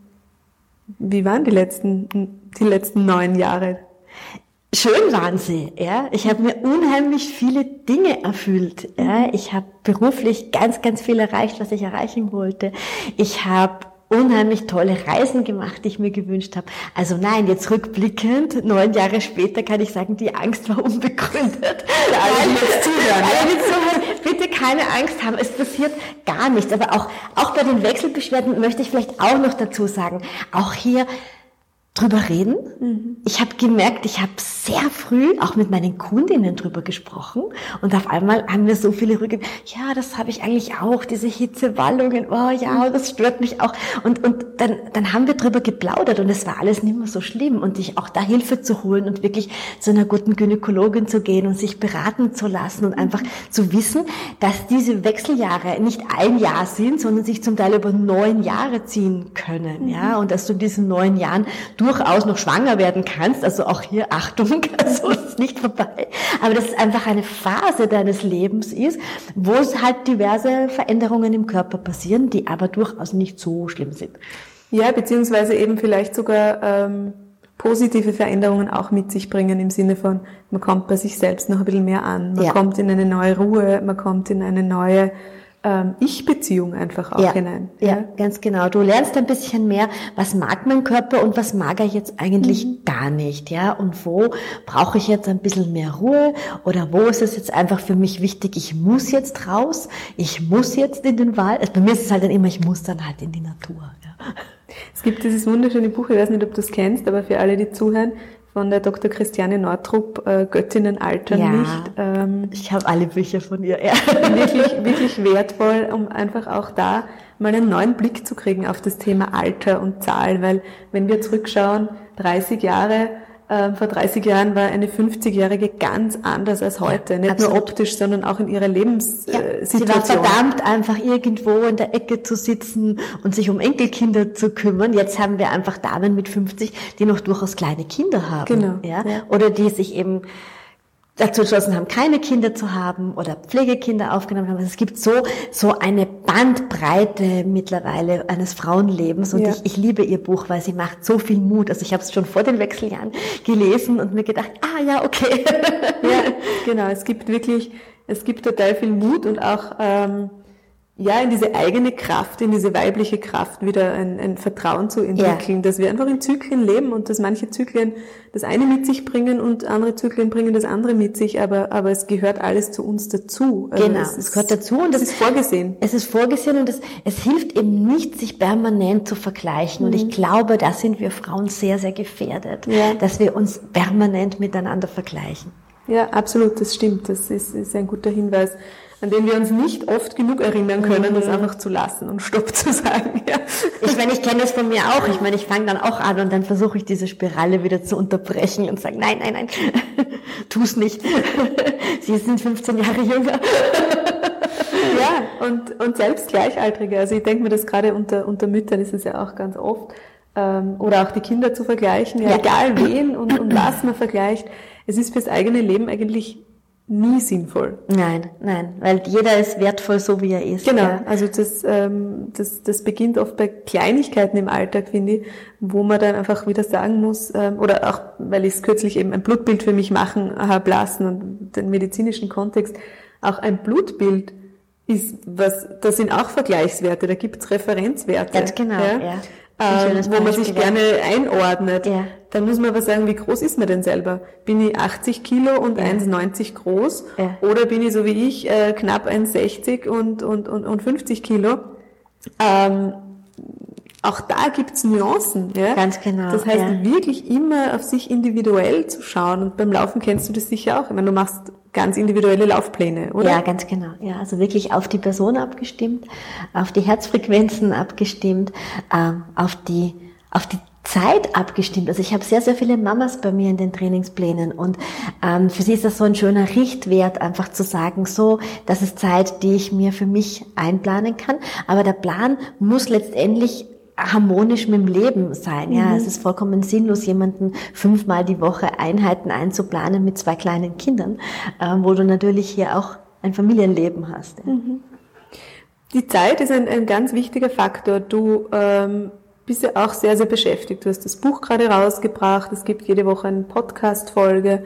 wie waren die letzten 9 Jahre? Schön waren sie, ja. Ich habe mir unheimlich viele Dinge erfüllt. Ja. Ich habe beruflich ganz, ganz viel erreicht, was ich erreichen wollte. Ich habe unheimlich tolle Reisen gemacht, die ich mir gewünscht habe. Also nein, jetzt rückblickend, 9 Jahre später kann ich sagen, die Angst war unbegründet. Alle, die jetzt zuhören, bitte keine Angst haben, es passiert gar nichts. Aber auch bei den Wechselbeschwerden möchte ich vielleicht auch noch dazu sagen, auch hier drüber reden. Ich habe gemerkt, ich habe sehr früh auch mit meinen Kundinnen drüber gesprochen und auf einmal haben mir so viele Rücken, ja, das habe ich eigentlich auch, diese Hitzewallungen, oh ja, das stört mich auch. Und dann haben wir drüber geplaudert und es war alles nicht mehr so schlimm und sich auch da Hilfe zu holen und wirklich zu einer guten Gynäkologin zu gehen und sich beraten zu lassen und einfach zu wissen, dass diese Wechseljahre nicht ein Jahr sind, sondern sich zum Teil über 9 Jahre ziehen können, ja, und dass du in diesen 9 Jahren durchaus noch schwanger werden kannst, also auch hier Achtung, also es ist nicht vorbei, aber dass es einfach eine Phase deines Lebens ist, wo es halt diverse Veränderungen im Körper passieren, die aber durchaus nicht so schlimm sind. Ja, beziehungsweise eben vielleicht sogar positive Veränderungen auch mit sich bringen im Sinne von, man kommt bei sich selbst noch ein bisschen mehr an, man kommt in eine neue Ruhe, man kommt in eine neue Ich-Beziehung einfach auch hinein. Ja, ganz genau. Du lernst ein bisschen mehr, was mag mein Körper und was mag er jetzt eigentlich gar nicht, ja? Und wo brauche ich jetzt ein bisschen mehr Ruhe oder wo ist es jetzt einfach für mich wichtig, ich muss jetzt raus, ich muss jetzt in den Wald. Also bei mir ist es halt dann immer, ich muss dann halt in die Natur, ja. Es gibt dieses wunderschöne Buch, ich weiß nicht, ob du es kennst, aber für alle, die zuhören, von der Dr. Christiane Nortrup, Göttinnen altern nicht. Ich habe alle Bücher von ihr. Ja. Wirklich wertvoll, um einfach auch da mal einen neuen Blick zu kriegen auf das Thema Alter und Zahl, weil wenn wir zurückschauen, 30 Jahre, vor 30 Jahren war eine 50-Jährige ganz anders als heute. Nicht absolut. Nur optisch, sondern auch in ihrer Lebenssituation. Sie war verdammt, einfach irgendwo in der Ecke zu sitzen und sich um Enkelkinder zu kümmern. Jetzt haben wir einfach Damen mit 50, die noch durchaus kleine Kinder haben. Genau. Ja? Oder die sich eben dazu entschlossen haben, keine Kinder zu haben oder Pflegekinder aufgenommen haben. Also es gibt so eine Bandbreite mittlerweile eines Frauenlebens und ich liebe ihr Buch, weil sie macht so viel Mut. Also ich habe es schon vor den Wechseljahren gelesen und mir gedacht, ja, okay. Ja, genau. Es gibt total viel Mut und auch in diese eigene Kraft, in diese weibliche Kraft wieder ein Vertrauen zu entwickeln, dass wir einfach in Zyklen leben und dass manche Zyklen das eine mit sich bringen und andere Zyklen bringen das andere mit sich, aber es gehört alles zu uns dazu. Also genau, es gehört dazu und es ist vorgesehen. Es ist vorgesehen und es hilft eben nicht, sich permanent zu vergleichen und ich glaube, da sind wir Frauen sehr, sehr gefährdet, dass wir uns permanent miteinander vergleichen. Ja, absolut, das stimmt, das ist ein guter Hinweis, an den wir uns nicht oft genug erinnern können, das einfach zu lassen und Stopp zu sagen. Ja. Ich kenne es von mir auch. Ich fange dann auch an und dann versuche ich diese Spirale wieder zu unterbrechen und sage, nein, tu's nicht. Sie sind 15 Jahre jünger. Ja, und selbst Gleichaltrige. Also ich denke mir, das gerade unter Müttern ist es ja auch ganz oft, oder auch die Kinder zu vergleichen, egal wen und was man vergleicht. Es ist fürs eigene Leben eigentlich nie sinnvoll. Nein, weil jeder ist wertvoll, so wie er ist. Genau, also das beginnt oft bei Kleinigkeiten im Alltag, finde ich, wo man dann einfach wieder sagen muss, oder auch, weil ich es kürzlich eben ein Blutbild für mich machen habe lassen und den medizinischen Kontext, auch ein Blutbild ist das sind auch Vergleichswerte, da gibt's Referenzwerte. Ganz genau, wo man sich gerne einordnet. Ja. Dann muss man aber sagen, wie groß ist man denn selber? Bin ich 80 Kilo und 1,90 groß? Ja. Oder bin ich so wie ich knapp 1,60 und 50 Kilo? Auch da gibt's Nuancen. Ja? Ganz genau. Das heißt, wirklich immer auf sich individuell zu schauen. Und beim Laufen kennst du das sicher auch. Ich meine, du machst ganz individuelle Laufpläne, oder? Ja, ganz genau. Ja, also wirklich auf die Person abgestimmt, auf die Herzfrequenzen abgestimmt, auf die Zeit abgestimmt. Also ich habe sehr, sehr viele Mamas bei mir in den Trainingsplänen und für sie ist das so ein schöner Richtwert, einfach zu sagen, so, das ist Zeit, die ich mir für mich einplanen kann. Aber der Plan muss letztendlich harmonisch mit dem Leben sein. Ja, es ist vollkommen sinnlos, jemanden 5-mal die Woche Einheiten einzuplanen mit 2 kleinen Kindern, wo du natürlich hier auch ein Familienleben hast. Ja. Die Zeit ist ein ganz wichtiger Faktor. Du bist ja auch sehr, sehr beschäftigt. Du hast das Buch gerade rausgebracht. Es gibt jede Woche eine Podcast-Folge.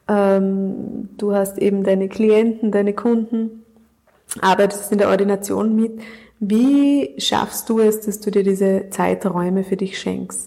Du hast eben deine Klienten, deine Kunden, arbeitest in der Ordination mit. Wie schaffst du es, dass du dir diese Zeiträume für dich schenkst?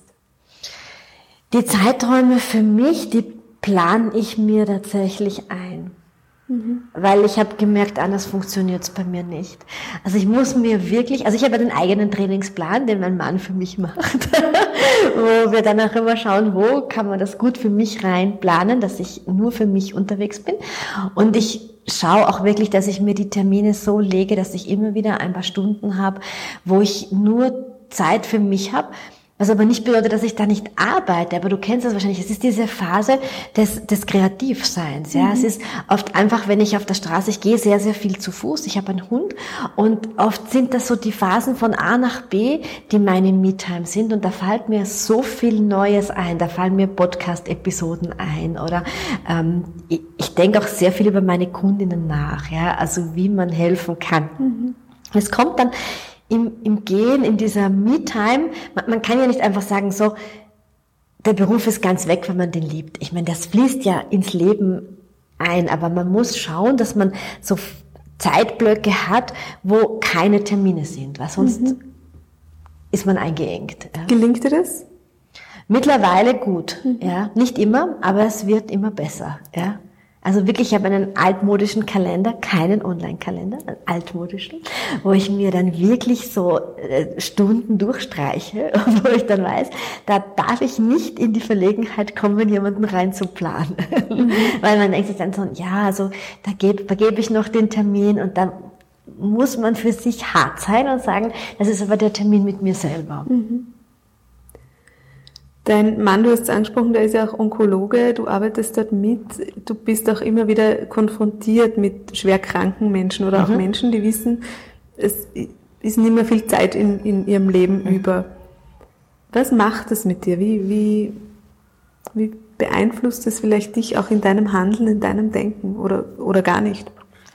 Die Zeiträume für mich, die plane ich mir tatsächlich ein. Weil ich habe gemerkt, anders funktioniert es bei mir nicht. Also ich muss mir wirklich, also ich habe einen eigenen Trainingsplan, den mein Mann für mich macht, wo wir dann auch immer schauen, wo kann man das gut für mich reinplanen, dass ich nur für mich unterwegs bin. Und ich schaue auch wirklich, dass ich mir die Termine so lege, dass ich immer wieder ein paar Stunden habe, wo ich nur Zeit für mich habe. Was aber nicht bedeutet, dass ich da nicht arbeite, aber du kennst das wahrscheinlich. Es ist diese Phase des Kreativseins. Ja, es ist oft einfach, wenn ich auf der Straße, ich gehe sehr, sehr viel zu Fuß. Ich habe einen Hund und oft sind das so die Phasen von A nach B, die meine Me-Time sind. Und da fällt mir so viel Neues ein. Da fallen mir Podcast-Episoden ein oder ich denke auch sehr viel über meine Kundinnen nach. Ja, also wie man helfen kann. Es kommt dann im Gehen, in dieser Me-Time, man kann ja nicht einfach sagen, so, der Beruf ist ganz weg, wenn man den liebt. Ich meine, das fließt ja ins Leben ein, aber man muss schauen, dass man so Zeitblöcke hat, wo keine Termine sind, weil sonst ist man eingeengt. Ja. Gelingt dir das? Mittlerweile gut, ja. Nicht immer, aber es wird immer besser, ja. Also wirklich, ich habe einen altmodischen Kalender, keinen Online-Kalender, einen altmodischen, wo ich mir dann wirklich so Stunden durchstreiche und wo ich dann weiß, da darf ich nicht in die Verlegenheit kommen, jemanden reinzuplanen. Weil man denkt sich dann so, ja, also da gebe ich noch den Termin und da muss man für sich hart sein und sagen, das ist aber der Termin mit mir selber. Dein Mann, du hast es angesprochen, der ist ja auch Onkologe, du arbeitest dort mit, du bist auch immer wieder konfrontiert mit schwer kranken Menschen oder auch Menschen, die wissen, es ist nicht mehr viel Zeit in ihrem Leben über. Was macht das mit dir? Wie beeinflusst das vielleicht dich auch in deinem Handeln, in deinem Denken oder gar nicht?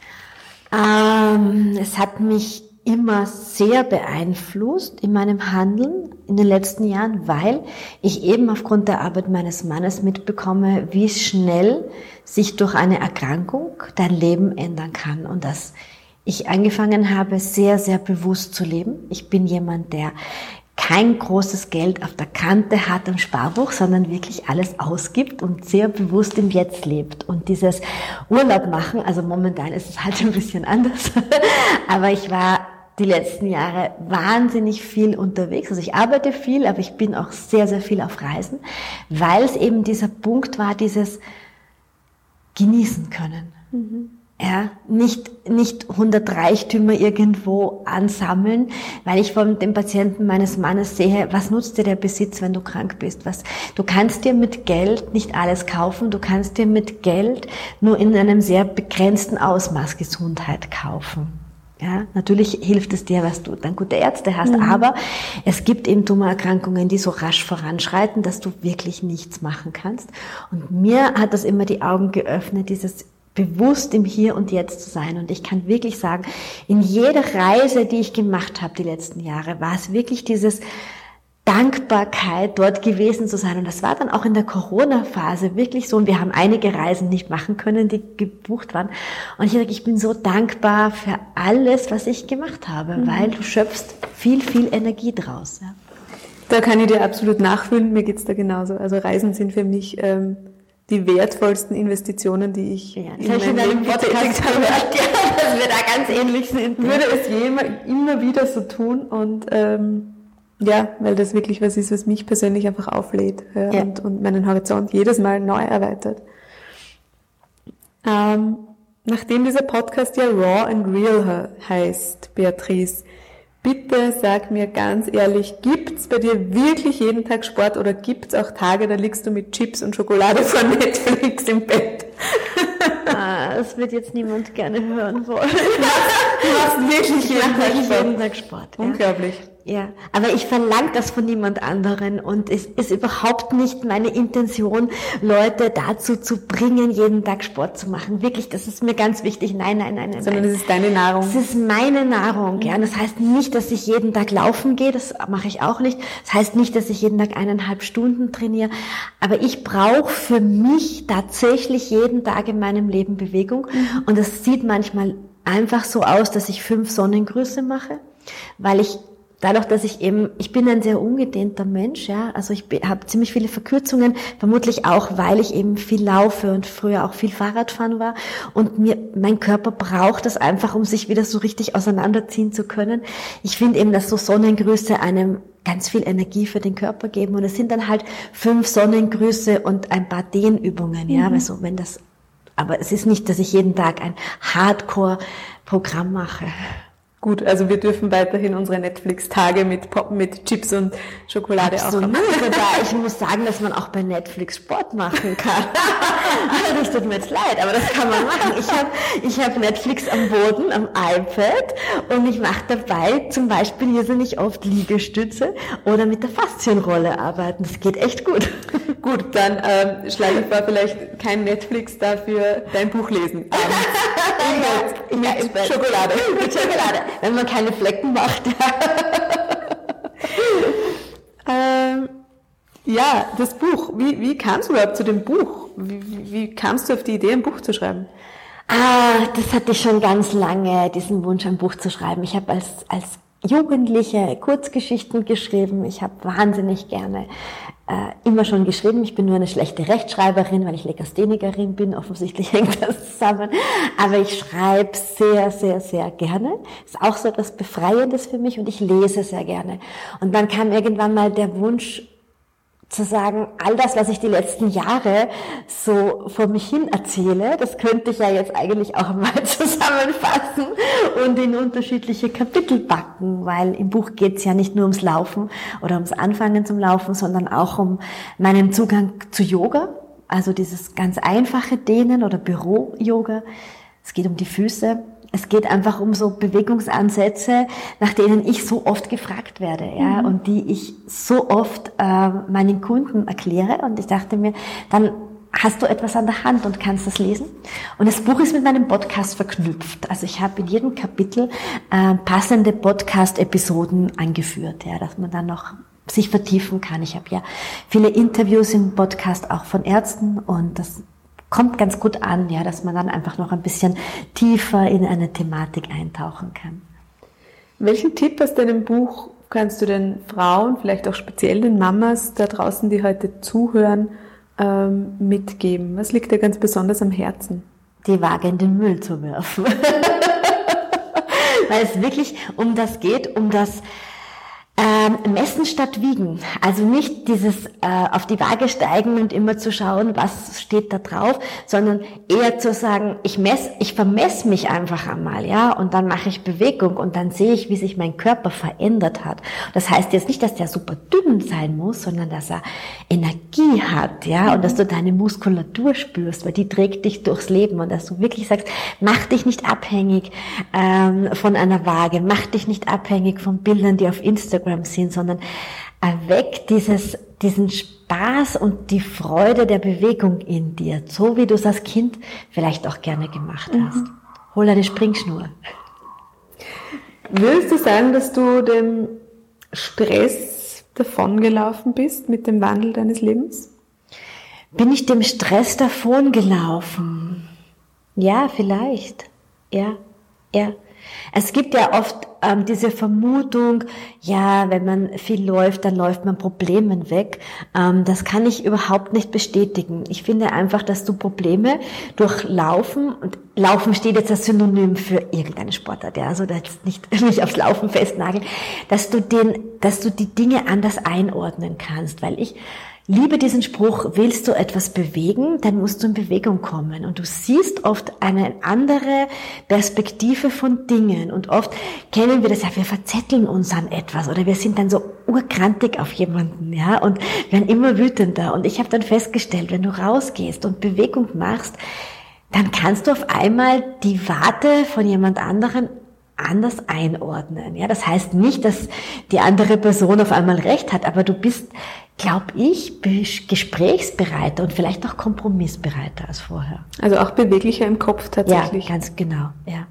Es hat mich immer sehr beeinflusst in meinem Handeln in den letzten Jahren, weil ich eben aufgrund der Arbeit meines Mannes mitbekomme, wie schnell sich durch eine Erkrankung dein Leben ändern kann und dass ich angefangen habe, sehr, sehr bewusst zu leben. Ich bin jemand, der kein großes Geld auf der Kante hat im Sparbuch, sondern wirklich alles ausgibt und sehr bewusst im Jetzt lebt. Und dieses Urlaub machen, also momentan ist es halt ein bisschen anders, aber ich war die letzten Jahre wahnsinnig viel unterwegs. Also ich arbeite viel, aber ich bin auch sehr, sehr viel auf Reisen, weil es eben dieser Punkt war, dieses Genießen können. Ja, nicht 100 Reichtümer irgendwo ansammeln, weil ich von dem Patienten meines Mannes sehe, was nutzt dir der Besitz, wenn du krank bist? Du kannst dir mit Geld nicht alles kaufen, du kannst dir mit Geld nur in einem sehr begrenzten Ausmaß Gesundheit kaufen. Ja, natürlich hilft es dir, was du dann gute Ärzte hast, aber es gibt eben Tumorerkrankungen, die so rasch voranschreiten, dass du wirklich nichts machen kannst. Und mir hat das immer die Augen geöffnet, dieses bewusst im Hier und Jetzt zu sein. Und ich kann wirklich sagen, in jeder Reise, die ich gemacht habe die letzten Jahre, war es wirklich dieses Dankbarkeit, dort gewesen zu sein. Und das war dann auch in der Corona-Phase wirklich so. Und wir haben einige Reisen nicht machen können, die gebucht waren. Und ich sage, ich bin so dankbar für alles, was ich gemacht habe, weil du schöpfst viel, viel Energie draus. Ja. Da kann ich dir absolut nachfühlen. Mir geht's da genauso. Also Reisen sind für mich die wertvollsten Investitionen, die ich in meinem Podcast habe. Ja, dass wir da ganz ähnlich sind. Ich würde es immer wieder so tun und ja, weil das wirklich was ist, was mich persönlich einfach auflädt und meinen Horizont jedes Mal neu erweitert. Nachdem dieser Podcast ja Raw and Real heißt, Beatrice, bitte sag mir ganz ehrlich, gibt's bei dir wirklich jeden Tag Sport oder gibt's auch Tage, da liegst du mit Chips und Schokolade vor Netflix im Bett? Das wird jetzt niemand gerne hören wollen. Du machst wirklich jeden Tag Sport. Ja. Unglaublich. ja. Aber ich verlange das von niemand anderen und es ist überhaupt nicht meine Intention, Leute dazu zu bringen, jeden Tag Sport zu machen. Wirklich, das ist mir ganz wichtig. Nein. Sondern es ist deine Nahrung. Es ist meine Nahrung, ja. Und das heißt nicht, dass ich jeden Tag laufen gehe, das mache ich auch nicht. Das heißt nicht, dass ich jeden Tag 1,5 Stunden trainiere. Aber ich brauche für mich tatsächlich jeden Tag in meinem Leben Bewegung. Und das sieht manchmal einfach so aus, dass ich 5 Sonnengrüße mache, weil dadurch, dass ich bin ein sehr ungedehnter Mensch, ja, also ich habe ziemlich viele Verkürzungen, vermutlich auch, weil ich eben viel laufe und früher auch viel Fahrradfahren war und mein Körper braucht das einfach, um sich wieder so richtig auseinanderziehen zu können. Ich finde eben, dass so Sonnengrüße einem ganz viel Energie für den Körper geben und es sind dann halt 5 Sonnengrüße und ein paar Dehnübungen, ja, also aber es ist nicht, dass ich jeden Tag ein Hardcore-Programm mache. Gut, also wir dürfen weiterhin unsere Netflix-Tage mit Chips und Schokolade Absolut. auch haben. Aber ich muss sagen, dass man auch bei Netflix Sport machen kann. Das tut mir jetzt leid, aber das kann man machen. Ich hab Netflix am Boden, am iPad und ich mache dabei zum Beispiel irrsinnig oft Liegestütze oder mit der Faszienrolle arbeiten. Das geht echt gut. Gut, dann schlage ich vor, vielleicht kein Netflix, dafür dein Buch lesen. Mit Schokolade. Mit Schokolade. Wenn man keine Flecken macht. Ja, das Buch. Wie kamst du überhaupt zu dem Buch? Wie kamst du auf die Idee, ein Buch zu schreiben? Das hatte ich schon ganz lange, diesen Wunsch, ein Buch zu schreiben. Ich habe als Jugendliche Kurzgeschichten geschrieben. Ich habe wahnsinnig gerne immer schon geschrieben. Ich bin nur eine schlechte Rechtschreiberin, weil ich Legasthenikerin bin. Offensichtlich hängt das zusammen. Aber ich schreibe sehr, sehr, sehr gerne. Ist auch so etwas Befreiendes für mich und ich lese sehr gerne. Und dann kam irgendwann mal der Wunsch zu sagen, all das, was ich die letzten Jahre so vor mich hin erzähle, das könnte ich ja jetzt eigentlich auch mal zusammenfassen und in unterschiedliche Kapitel packen, weil im Buch geht's ja nicht nur ums Laufen oder ums Anfangen zum Laufen, sondern auch um meinen Zugang zu Yoga, also dieses ganz einfache Dehnen oder Büro-Yoga. Es geht um die Füße. Es geht einfach um so Bewegungsansätze, nach denen ich so oft gefragt werde, ja, und die ich so oft meinen Kunden erkläre. Und ich dachte mir, dann hast du etwas an der Hand und kannst das lesen. Und das Buch ist mit meinem Podcast verknüpft. Also ich habe in jedem Kapitel passende Podcast-Episoden angeführt, ja, dass man dann noch sich vertiefen kann. Ich habe ja viele Interviews im Podcast auch von Ärzten und das kommt ganz gut an, ja, dass man dann einfach noch ein bisschen tiefer in eine Thematik eintauchen kann. Welchen Tipp aus deinem Buch kannst du den Frauen, vielleicht auch speziell den Mamas da draußen, die heute zuhören, mitgeben? Was liegt dir ganz besonders am Herzen? Die Waage in den Müll zu werfen. Weil es wirklich um das geht, um das Messen statt Wiegen. Also nicht dieses auf die Waage steigen und immer zu schauen, was steht da drauf, sondern eher zu sagen, ich vermesse mich einfach einmal, ja, und dann mache ich Bewegung und dann sehe ich, wie sich mein Körper verändert hat. Das heißt jetzt nicht, dass der super dünn sein muss, sondern dass er Energie hat, ja, und dass du deine Muskulatur spürst, weil die trägt dich durchs Leben und dass du wirklich sagst, mach dich nicht abhängig von einer Waage, mach dich nicht abhängig von Bildern, die auf Instagram sind, sondern erweck diesen Spaß und die Freude der Bewegung in dir, so wie du es als Kind vielleicht auch gerne gemacht hast. Hol eine Springschnur. Würdest du sagen, dass du dem Stress davongelaufen bist mit dem Wandel deines Lebens? Bin ich dem Stress davongelaufen? Ja, vielleicht. Ja. Es gibt ja oft diese Vermutung, ja, wenn man viel läuft, dann läuft man Problemen weg. Das kann ich überhaupt nicht bestätigen. Ich finde einfach, dass du Probleme durch Laufen, und Laufen steht jetzt als Synonym für irgendeine Sportart, ja, also das nicht aufs Laufen festnageln, dass du die Dinge anders einordnen kannst, weil ich liebe diesen Spruch, willst du etwas bewegen, dann musst du in Bewegung kommen. Und du siehst oft eine andere Perspektive von Dingen. Und oft kennen wir das ja, wir verzetteln uns an etwas oder wir sind dann so urkrantig auf jemanden, ja, und werden immer wütender. Und ich habe dann festgestellt, wenn du rausgehst und Bewegung machst, dann kannst du auf einmal die Warte von jemand anderen anders einordnen. Ja, das heißt nicht, dass die andere Person auf einmal recht hat, aber du bist, glaube ich, gesprächsbereiter und vielleicht auch kompromissbereiter als vorher. Also auch beweglicher im Kopf tatsächlich. Ja, ganz genau. Ja.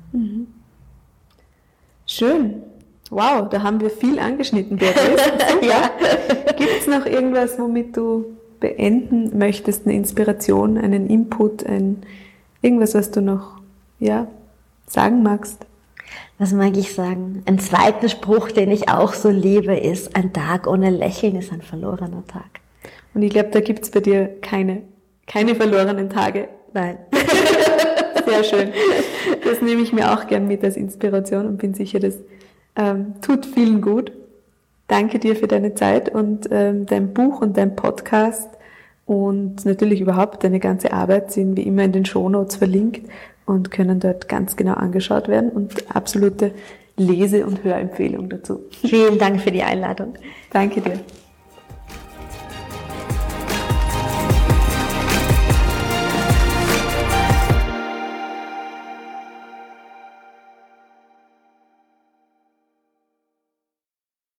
Schön. Wow, da haben wir viel angeschnitten, Beatrice. Ja. Gibt es noch irgendwas, womit du beenden möchtest, eine Inspiration, einen Input, irgendwas, was du noch sagen magst? Was mag ich sagen? Ein zweiter Spruch, den ich auch so liebe, ist: Ein Tag ohne Lächeln ist ein verlorener Tag. Und ich glaube, da gibt es bei dir keine verlorenen Tage. Nein. Sehr schön. Das nehme ich mir auch gern mit als Inspiration und bin sicher, das tut vielen gut. Danke dir für deine Zeit und dein Buch und dein Podcast und natürlich überhaupt deine ganze Arbeit sind wie immer in den Shownotes verlinkt und können dort ganz genau angeschaut werden und absolute Lese- und Hörempfehlung dazu. Vielen Dank für die Einladung. Danke dir.